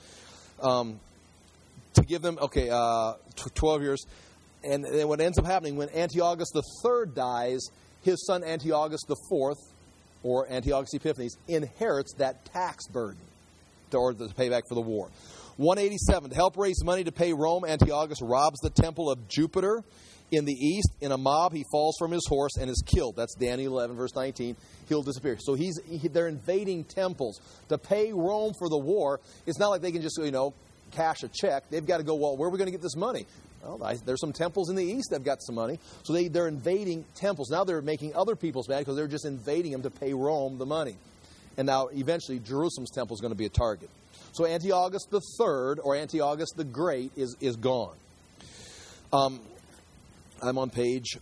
To give them, 12 years. And then what ends up happening, when Antiochus III dies, his son Antiochus IV, or Antiochus Epiphanes, inherits that tax burden to pay back for the war. 187, to help raise money to pay Rome, Antiochus robs the temple of Jupiter in the east. In a mob, he falls from his horse and is killed. That's Daniel 11, verse 19. He'll disappear. So they're invading temples. To pay Rome for the war, it's not like they can just, cash a check. They've got to go, well, where are we going to get this money? Well, there's some temples in the east that have got some money. So they're invading temples. Now they're making other people's mad because they're just invading them to pay Rome the money. And now eventually Jerusalem's temple is going to be a target. So Antiochus III, or Antiochus the Great, is gone. I'm on page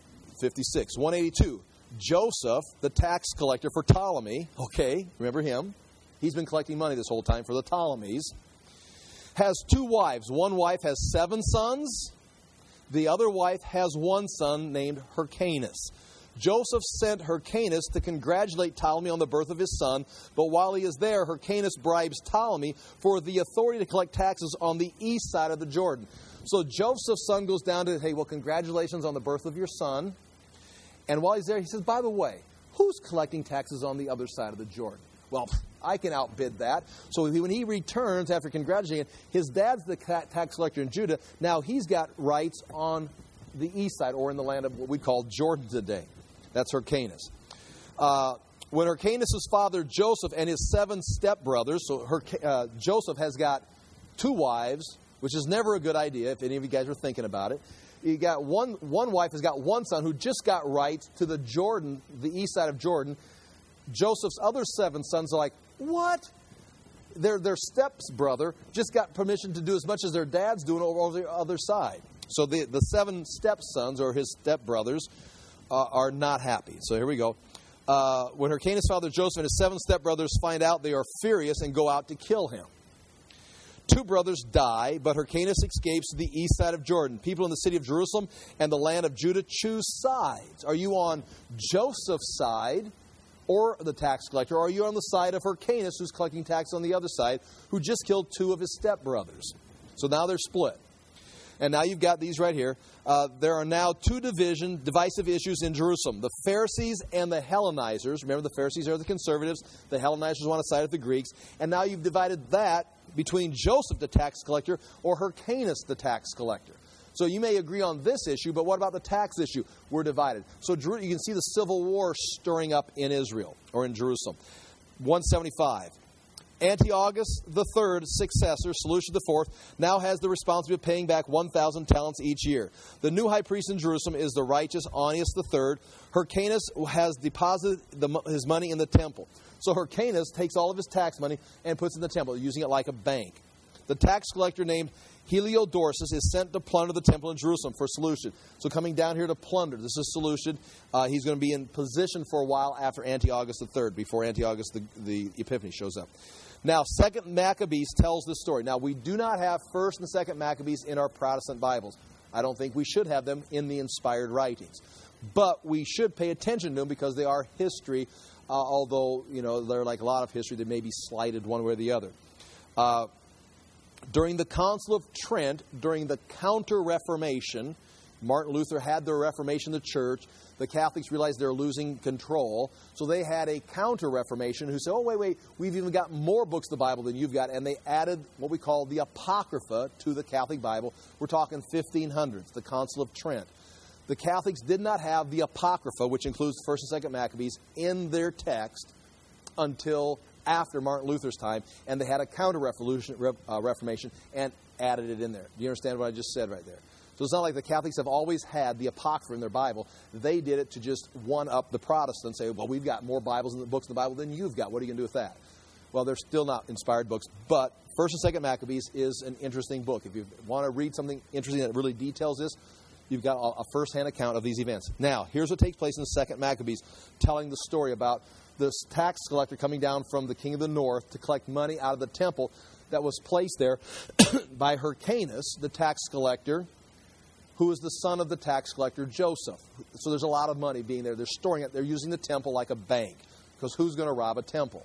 156. 182. Joseph, the tax collector for Ptolemy. Okay, remember him? He's been collecting money this whole time for the Ptolemies. Has 2 wives. One wife has 7 sons. The other wife has 1 son named Hyrcanus. Joseph sent Hyrcanus to congratulate Ptolemy on the birth of his son, but while he is there, Hyrcanus bribes Ptolemy for the authority to collect taxes on the east side of the Jordan. So Joseph's son goes down to, hey, well, congratulations on the birth of your son. And while he's there, he says, by the way, who's collecting taxes on the other side of the Jordan? Well, I can outbid that. So when he returns after congratulating his dad's the tax collector in Judah. Now he's got rights on the east side, or in the land of what we call Jordan today. That's Hyrcanus. When Hyrcanus' father Joseph and his 7 stepbrothers, so Joseph has got 2 wives, which is never a good idea if any of you guys are thinking about it. You got one wife has got 1 son who just got rights to the Jordan, the east side of Jordan. Joseph's other 7 sons are like, what? Their stepbrother just got permission to do as much as their dad's doing over the other side. So the 7 stepsons, or his stepbrothers, are not happy. So here we go. When Hyrcanus' father Joseph and his 7 stepbrothers find out, they are furious and go out to kill him. 2 brothers die, but Hyrcanus escapes to the east side of Jordan. People in the city of Jerusalem and the land of Judah choose sides. Are you on Joseph's side, or the tax collector, or are you on the side of Hyrcanus, who's collecting tax on the other side, who just killed 2 of his stepbrothers? So now they're split. And now you've got these right here. There are now 2 divisive issues in Jerusalem. The Pharisees and the Hellenizers. Remember, the Pharisees are the conservatives. The Hellenizers want to side with the Greeks. And now you've divided that between Joseph, the tax collector, or Hyrcanus, the tax collector. So you may agree on this issue, but what about the tax issue? We're divided. So you can see the civil war stirring up in Israel, or in Jerusalem. 175. Antiochus III, successor, Seleucus IV, now has the responsibility of paying back 1,000 talents each year. The new high priest in Jerusalem is the righteous Onias III. Hyrcanus has deposited his money in the temple. So Hyrcanus takes all of his tax money and puts it in the temple, using it like a bank. The tax collector named Heliodorus is sent to plunder the temple in Jerusalem for Seleucid. So coming down here to plunder. This is Seleucid. He's going to be in position for a while after Antiochus III, before Antiochus the Epiphanes shows up. Now, 2nd Maccabees tells this story. Now, we do not have 1st and 2nd Maccabees in our Protestant Bibles. I don't think we should have them in the inspired writings. But we should pay attention to them because they are history, although, they're like a lot of history that may be slighted one way or the other. During the Council of Trent, during the Counter-Reformation, Martin Luther had the Reformation of the church. The Catholics realized they're losing control. So they had a counter-Reformation who said, oh, wait, we've even got more books of the Bible than you've got. And they added what we call the Apocrypha to the Catholic Bible. We're talking 1500s, the Council of Trent. The Catholics did not have the Apocrypha, which includes 1st and 2nd Maccabees, in their text until after Martin Luther's time. And they had a counter-Reformation and added it in there. Do you understand what I just said right there? So it's not like the Catholics have always had the Apocrypha in their Bible. They did it to just one-up the Protestants, say, well, we've got more Bibles in the books of the Bible than you've got. What are you going to do with that? Well, they're still not inspired books, but 1st and 2nd Maccabees is an interesting book. If you want to read something interesting that really details this, you've got a first-hand account of these events. Now, here's what takes place in 2nd Maccabees, telling the story about this tax collector coming down from the king of the north to collect money out of the temple that was placed there by Hyrcanus, the tax collector, who is the son of the tax collector Joseph. So there's a lot of money being there. They're storing it. They're using the temple like a bank, because who's going to rob a temple?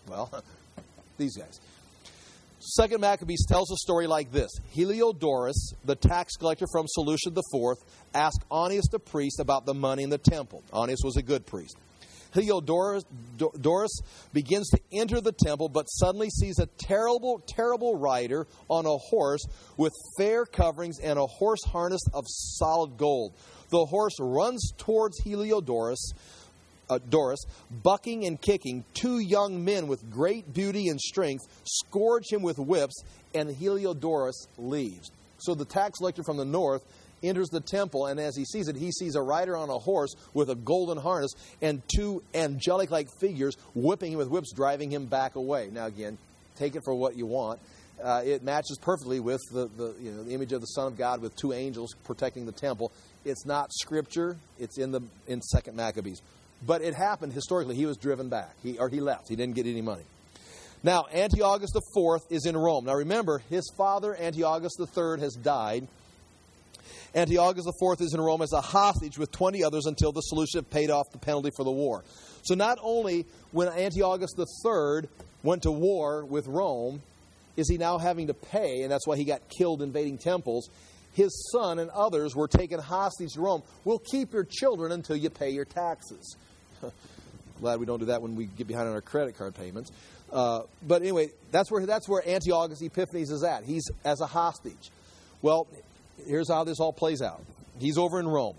Well, these guys. Second Maccabees tells a story like this. Heliodorus, the tax collector from Seleucid IV, asked Onias the priest about the money in the temple. Onias was a good priest. Heliodorus begins to enter the temple, but suddenly sees a terrible rider on a horse with fair coverings and a horse harness of solid gold. The horse runs towards Heliodorus, bucking and kicking. Two young men with great beauty and strength scourge him with whips, and Heliodorus leaves. So the tax collector from the north enters the temple, and as he sees it, he sees a rider on a horse with a golden harness and two angelic-like figures whipping him with whips, driving him back away. Now again, take it for what you want. It matches perfectly with the image of the Son of God with two angels protecting the temple. It's not Scripture. It's in 2 Maccabees. But it happened historically. He was driven back. He left. He didn't get any money. Now, Antiochus IV is in Rome. Now remember, his father, Antiochus III, has died. Antiochus IV is in Rome as a hostage with 20 others until the Seleucids have paid off the penalty for the war. So not only when Antiochus III went to war with Rome is he now having to pay, and that's why he got killed invading temples, his son and others were taken hostage to Rome. We'll keep your children until you pay your taxes. Glad we don't do that when we get behind on our credit card payments. But anyway, that's where Antiochus Epiphanes is at. He's as a hostage. Well, here's how this all plays out. He's over in Rome.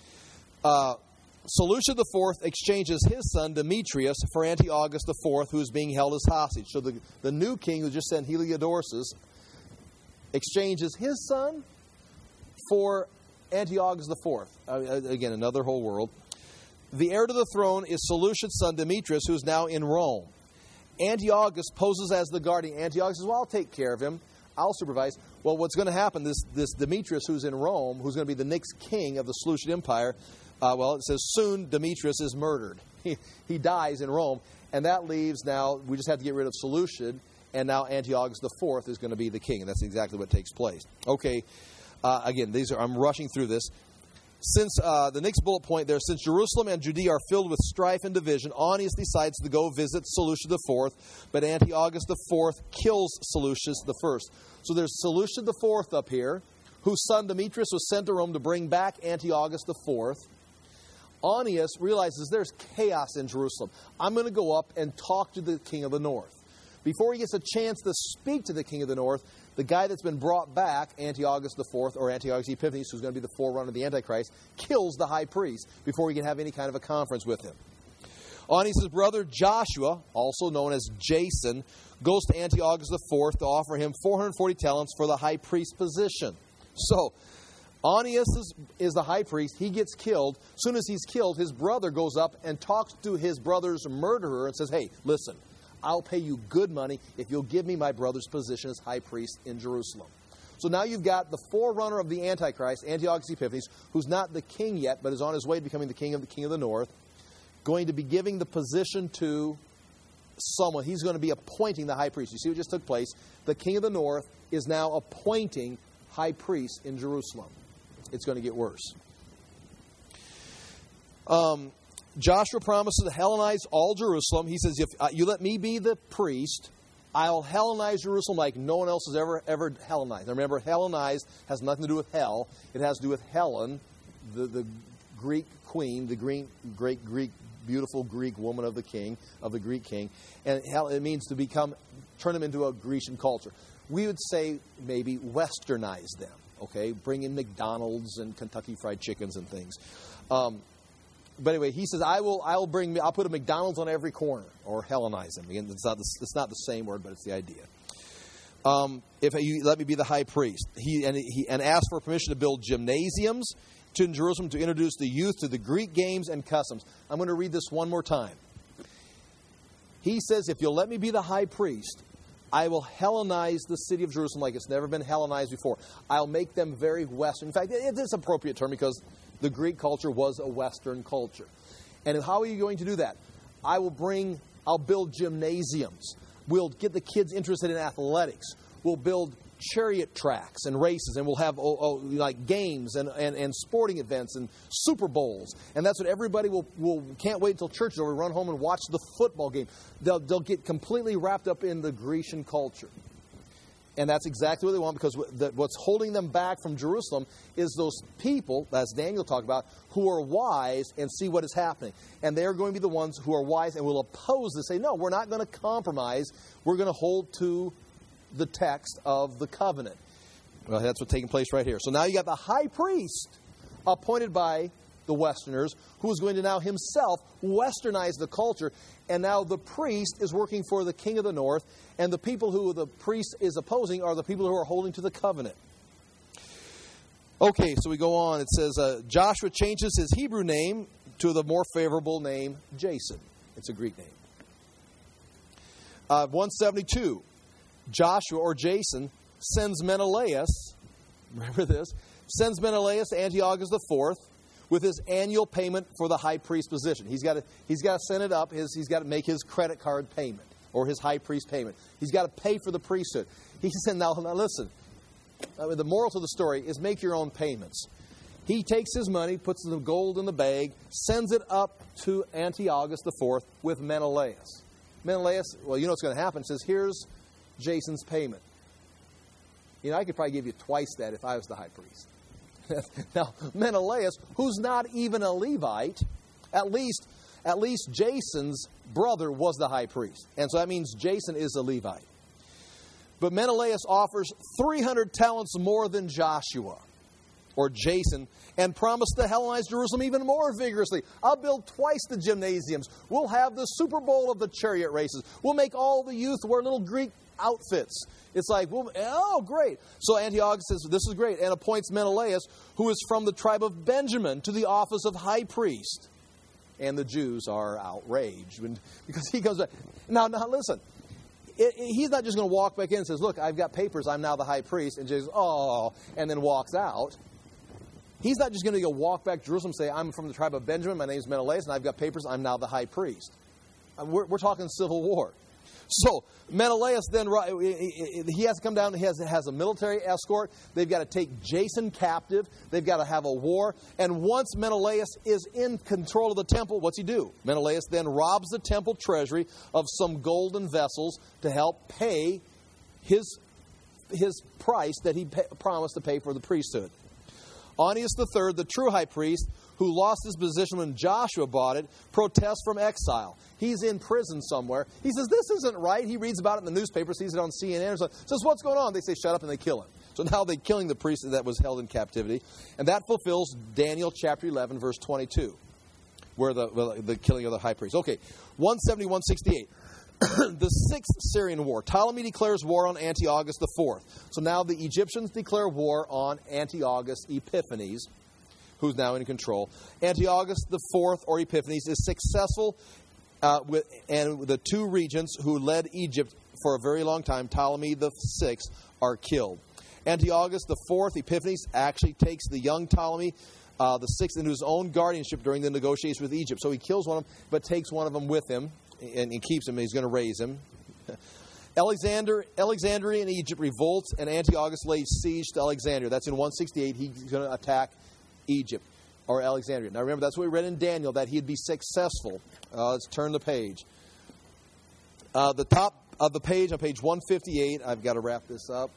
Seleucid IV exchanges his son Demetrius for Antiochus IV, who is being held as hostage. So the new king who just sent Heliodorus exchanges his son for Antiochus IV. Again, another whole world. The heir to the throne is Seleucid's son Demetrius, who is now in Rome. Antiochus poses as the guardian. Antiochus says, well, I'll take care of him. I'll supervise. Well, what's going to happen, this Demetrius who's in Rome, who's going to be the next king of the Seleucid Empire, it says soon Demetrius is murdered. He dies in Rome, and that leaves now, we just have to get rid of Seleucid, and now Antiochus IV is going to be the king, and that's exactly what takes place. Okay, again, I'm rushing through this. Since the next bullet point there, since Jerusalem and Judea are filled with strife and division, Onias decides to go visit Seleucid IV, but Antiochus IV kills Seleucus I. So there's Seleucid IV up here, whose son Demetrius was sent to Rome to bring back Antiochus IV. Onias realizes there's chaos in Jerusalem. I'm going to go up and talk to the king of the north. Before he gets a chance to speak to the king of the north, the guy that's been brought back, Antiochus IV, or Antiochus Epiphanes, who's going to be the forerunner of the Antichrist, kills the high priest before he can have any kind of a conference with him. Onias' brother Joshua, also known as Jason, goes to Antiochus IV to offer him 440 talents for the high priest position. So, Onias is the high priest. He gets killed. As soon as he's killed, his brother goes up and talks to his brother's murderer and says, hey, listen, I'll pay you good money if you'll give me my brother's position as high priest in Jerusalem. So now you've got the forerunner of the Antichrist, Antiochus Epiphanes, who's not the king yet, but is on his way to becoming the king of the north, going to be giving the position to someone. He's going to be appointing the high priest. You see what just took place? The king of the north is now appointing high priests in Jerusalem. It's going to get worse. Joshua promises to Hellenize all Jerusalem. He says, if you let me be the priest, I'll Hellenize Jerusalem like no one else has ever Hellenized. Now remember, Hellenized has nothing to do with hell. It has to do with Helen, the Greek queen, the great Greek, beautiful Greek woman of the Greek king. And it means to turn them into a Grecian culture. We would say maybe westernize them, okay? Bring in McDonald's and Kentucky Fried Chickens and things. But anyway, he says, I'll put a McDonald's on every corner, or Hellenize them. Again, it's not the same word, but it's the idea. If you let me be the high priest, he asked for permission to build gymnasiums in Jerusalem to introduce the youth to the Greek games and customs. I'm going to read this one more time. He says, if you'll let me be the high priest, I will Hellenize the city of Jerusalem like it's never been Hellenized before. I'll make them very Western. In fact, it is an appropriate term because the Greek culture was a Western culture. And how are you going to do that? I'll build gymnasiums. We'll get the kids interested in athletics. We'll build chariot tracks and races, and we'll have like games and sporting events and Super Bowls. And that's what everybody can't wait until church is over, run home and watch the football game. They'll get completely wrapped up in the Grecian culture. And that's exactly what they want, because what's holding them back from Jerusalem is those people, as Daniel talked about, who are wise and see what is happening. And they're going to be the ones who are wise and will oppose this, say, no, we're not going to compromise. We're going to hold to the text of the covenant. Well, that's what's taking place right here. So now you got the high priest appointed by the Westerners, who is going to now himself westernize the culture. And now the priest is working for the king of the north, and the people who the priest is opposing are the people who are holding to the covenant. Okay, so we go on. It says, Joshua changes his Hebrew name to the more favorable name, Jason. It's a Greek name. 172, Joshua, or Jason, sends Menelaus, remember this, sends Menelaus to Antiochus IV with his annual payment for the high priest position. He's got to send it up. He's got to make his credit card payment or his high priest payment. He's got to pay for the priesthood. He said, now listen, the moral to the story is make your own payments. He takes his money, puts the gold in the bag, sends it up to Antiochus IV with Menelaus. Menelaus, well, you know what's going to happen. Says, here's Jason's payment. You know, I could probably give you twice that if I was the high priest. Now, Menelaus, who's not even a Levite, at least Jason's brother was the high priest. And so that means Jason is a Levite. But Menelaus offers 300 talents more than Joshua, or Jason, and promised to Hellenize Jerusalem even more vigorously. I'll build twice the gymnasiums. We'll have the Super Bowl of the chariot races. We'll make all the youth wear little Greek outfits. It's like, oh, great. So Antiochus says, this is great, and appoints Menelaus, who is from the tribe of Benjamin, to the office of high priest. And the Jews are outraged because he comes back. Now listen. He's not just going to walk back in and says, look, I've got papers. I'm now the high priest. And Jesus, and then walks out. He's not just going to go walk back to Jerusalem and say, I'm from the tribe of Benjamin. My name's Menelaus, and I've got papers. I'm now the high priest. We're talking civil war. So Menelaus then, he has to come down. He has a military escort. They've got to take Jason captive. They've got to have a war. And once Menelaus is in control of the temple, what's he do? Menelaus then robs the temple treasury of some golden vessels to help pay his price that he promised to pay for the priesthood. Onias III, the true high priest, who lost his position when Joshua bought it, protests from exile. He's in prison somewhere. He says, this isn't right. He reads about it in the newspaper, sees it on CNN, says, what's going on? They say, shut up, and they kill him. So now they're killing the priest that was held in captivity. And that fulfills Daniel chapter 11, verse 22, where the killing of the high priest. Okay, 170, 168. The Sixth Syrian War. Ptolemy declares war on Antiochus IV. So now the Egyptians declare war on Antiochus Epiphanes, who's now in control. Antiochus IV, or Epiphanes, is successful and the two regents who led Egypt for a very long time, Ptolemy VI, are killed. Antiochus IV, Epiphanes, actually takes the young Ptolemy VI into his own guardianship during the negotiations with Egypt. So he kills one of them, but takes one of them with him and keeps him. He's going to raise him. Alexandria in Egypt revolts, and Antiochus lays siege to Alexandria. That's in 168. He's going to attack Egypt, or Alexandria. Now remember, that's what we read in Daniel, that he'd be successful. Let's turn the page. The top of the page, on page 158, I've got to wrap this up.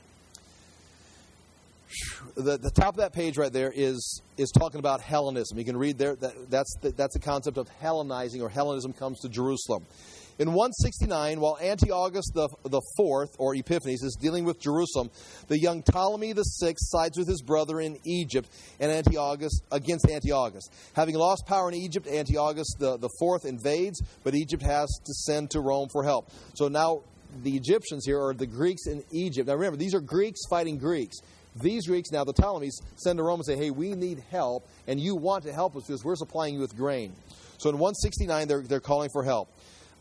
The top of that page right there is talking about Hellenism. You can read there, that's the concept of Hellenizing, or Hellenism comes to Jerusalem. In 169, while Antiochus the Fourth, or Epiphanes, is dealing with Jerusalem, the young Ptolemy VI sides with his brother in Egypt and against Antiochus. Having lost power in Egypt, Antiochus the Fourth invades, but Egypt has to send to Rome for help. So now the Egyptians here are the Greeks in Egypt. Now remember, these are Greeks fighting Greeks. These Greeks, now the Ptolemies, send to Rome and say, hey, we need help, and you want to help us because we're supplying you with grain. So in 169, they're calling for help.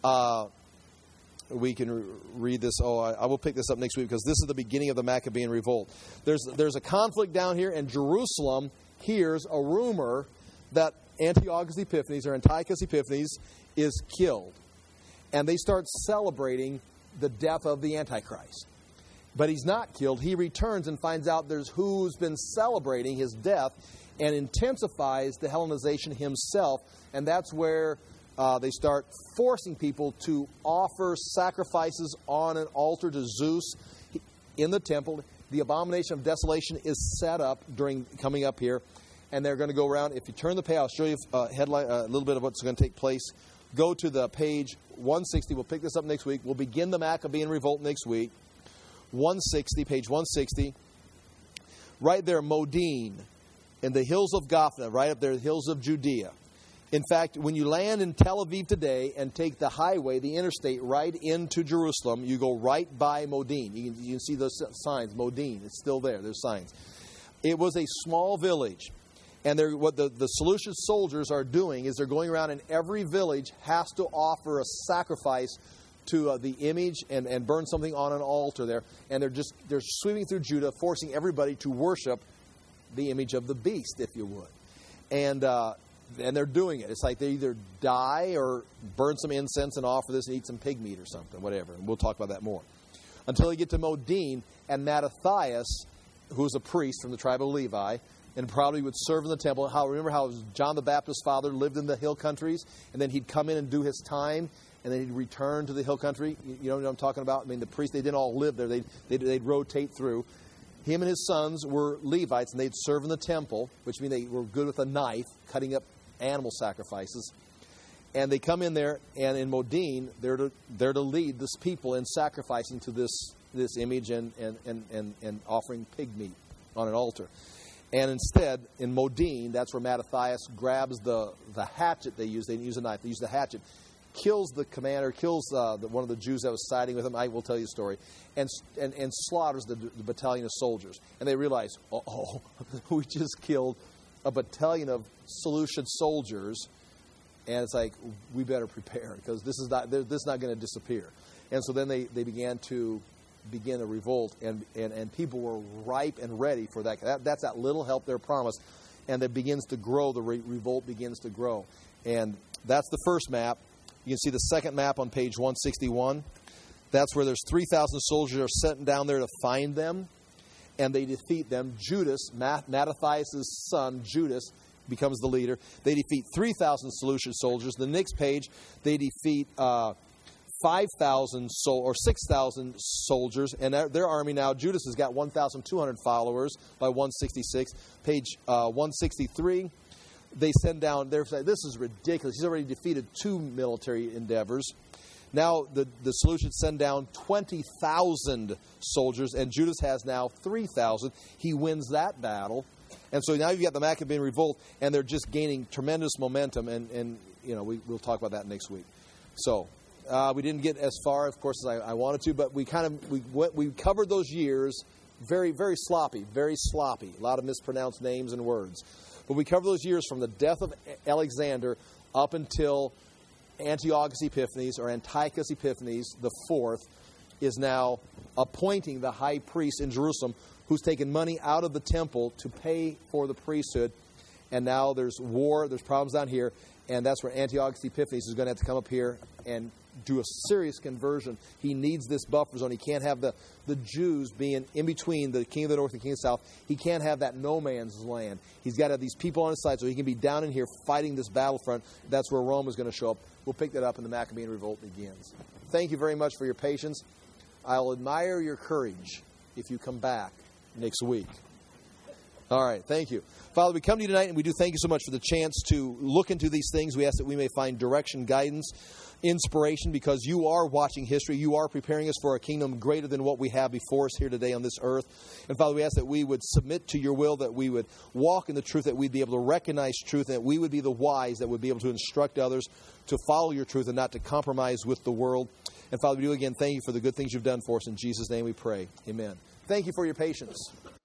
We can read this. I will pick this up next week because this is the beginning of the Maccabean revolt. There's a conflict down here, and Jerusalem hears a rumor that Antiochus Epiphanes, or Antiochus Epiphanes, is killed. And they start celebrating the death of the Antichrist. But he's not killed. He returns and finds out there's who's been celebrating his death and intensifies the Hellenization himself. And that's where they start forcing people to offer sacrifices on an altar to Zeus in the temple. The abomination of desolation is set up coming up here. And they're going to go around. If you turn the page, I'll show you a little bit of what's going to take place. Go to the page 160. We'll pick this up next week. We'll begin the Maccabean revolt next week. 160, page 160. Right there, Modin, in the hills of Gophna, right up there, the hills of Judea. In fact, when you land in Tel Aviv today and take the highway, the interstate, right into Jerusalem, you go right by Modin. You can see those signs, Modin. It's still there. There's signs. It was a small village. And what the Seleucid soldiers are doing is they're going around, and every village has to offer a sacrifice to the image and burn something on an altar there. And they're sweeping through Judah, forcing everybody to worship the image of the beast, if you would. And they're doing it. It's like they either die or burn some incense and offer this and eat some pig meat or something, whatever. And we'll talk about that more. Until they get to Modin, and Mattathias, who was a priest from the tribe of Levi, and probably would serve in the temple. Remember how John the Baptist's father lived in the hill countries, and then he'd come in and do his time, and then he'd return to the hill country. You know what I'm talking about? I mean, the priests, they didn't all live there. They'd rotate through. Him and his sons were Levites, and they'd serve in the temple, which means they were good with a knife, cutting up animal sacrifices. And they come in there, and in Modin, they're to lead this people in sacrificing to this image and offering pig meat on an altar. And instead, in Modin, that's where Mattathias grabs the hatchet they use. They didn't use a knife. They used the hatchet. Kills the commander, kills one of the Jews that was siding with him. I will tell you the story. And slaughters the battalion of soldiers. And they realize, we just killed a battalion of Seleucid soldiers. And it's like, we better prepare, because this is not going to disappear. And so then they began a revolt, and people were ripe and ready for that. That's that little help they're promised, and it begins to grow. The revolt begins to grow, and that's the first map. You can see the second map on page 161. That's where there's 3,000 soldiers are sent down there to find them, and they defeat them. Judas, Mattathias' son, Judas, becomes the leader. They defeat 3,000 Seleucid soldiers. The next page, they defeat 5,000 or 6,000 soldiers, and their army now, Judas has got 1,200 followers by 166. Page 163, they send down, they're saying, this is ridiculous. He's already defeated 2 military endeavors. Now the Seleucids send down 20,000 soldiers, and Judas has now 3,000. He wins that battle. And so now you've got the Maccabean revolt, and they're just gaining tremendous momentum, and we'll talk about that next week. So we didn't get as far, of course, as I wanted to, but we covered those years very, very sloppy, a lot of mispronounced names and words. But we covered those years from the death of Alexander up until Antiochus Epiphanes, or Antiochus Epiphanes the fourth, is now appointing the high priest in Jerusalem, who's taken money out of the temple to pay for the priesthood. And now there's war, there's problems down here, and that's where Antiochus Epiphanes is going to have to come up here and do a serious conversion. He needs this buffer zone. He can't have the Jews being in between the king of the north and king of the south. He can't have that no man's land. He's got to have these people on his side so he can be down in here fighting this battlefront. That's where Rome is going to show up. We'll pick that up and the Maccabean revolt begins. Thank you very much for your patience. I'll admire your courage if you come back next week. All right, thank you. Father, we come to you tonight, and we do thank you so much for the chance to look into these things. We ask that we may find direction, guidance, inspiration, because you are watching history. You are preparing us for a kingdom greater than what we have before us here today on this earth. And Father, we ask that we would submit to your will, that we would walk in the truth, that we'd be able to recognize truth, and that we would be the wise that would be able to instruct others to follow your truth and not to compromise with the world. And Father, we do again thank you for the good things you've done for us. In Jesus' name we pray. Amen. Thank you for your patience.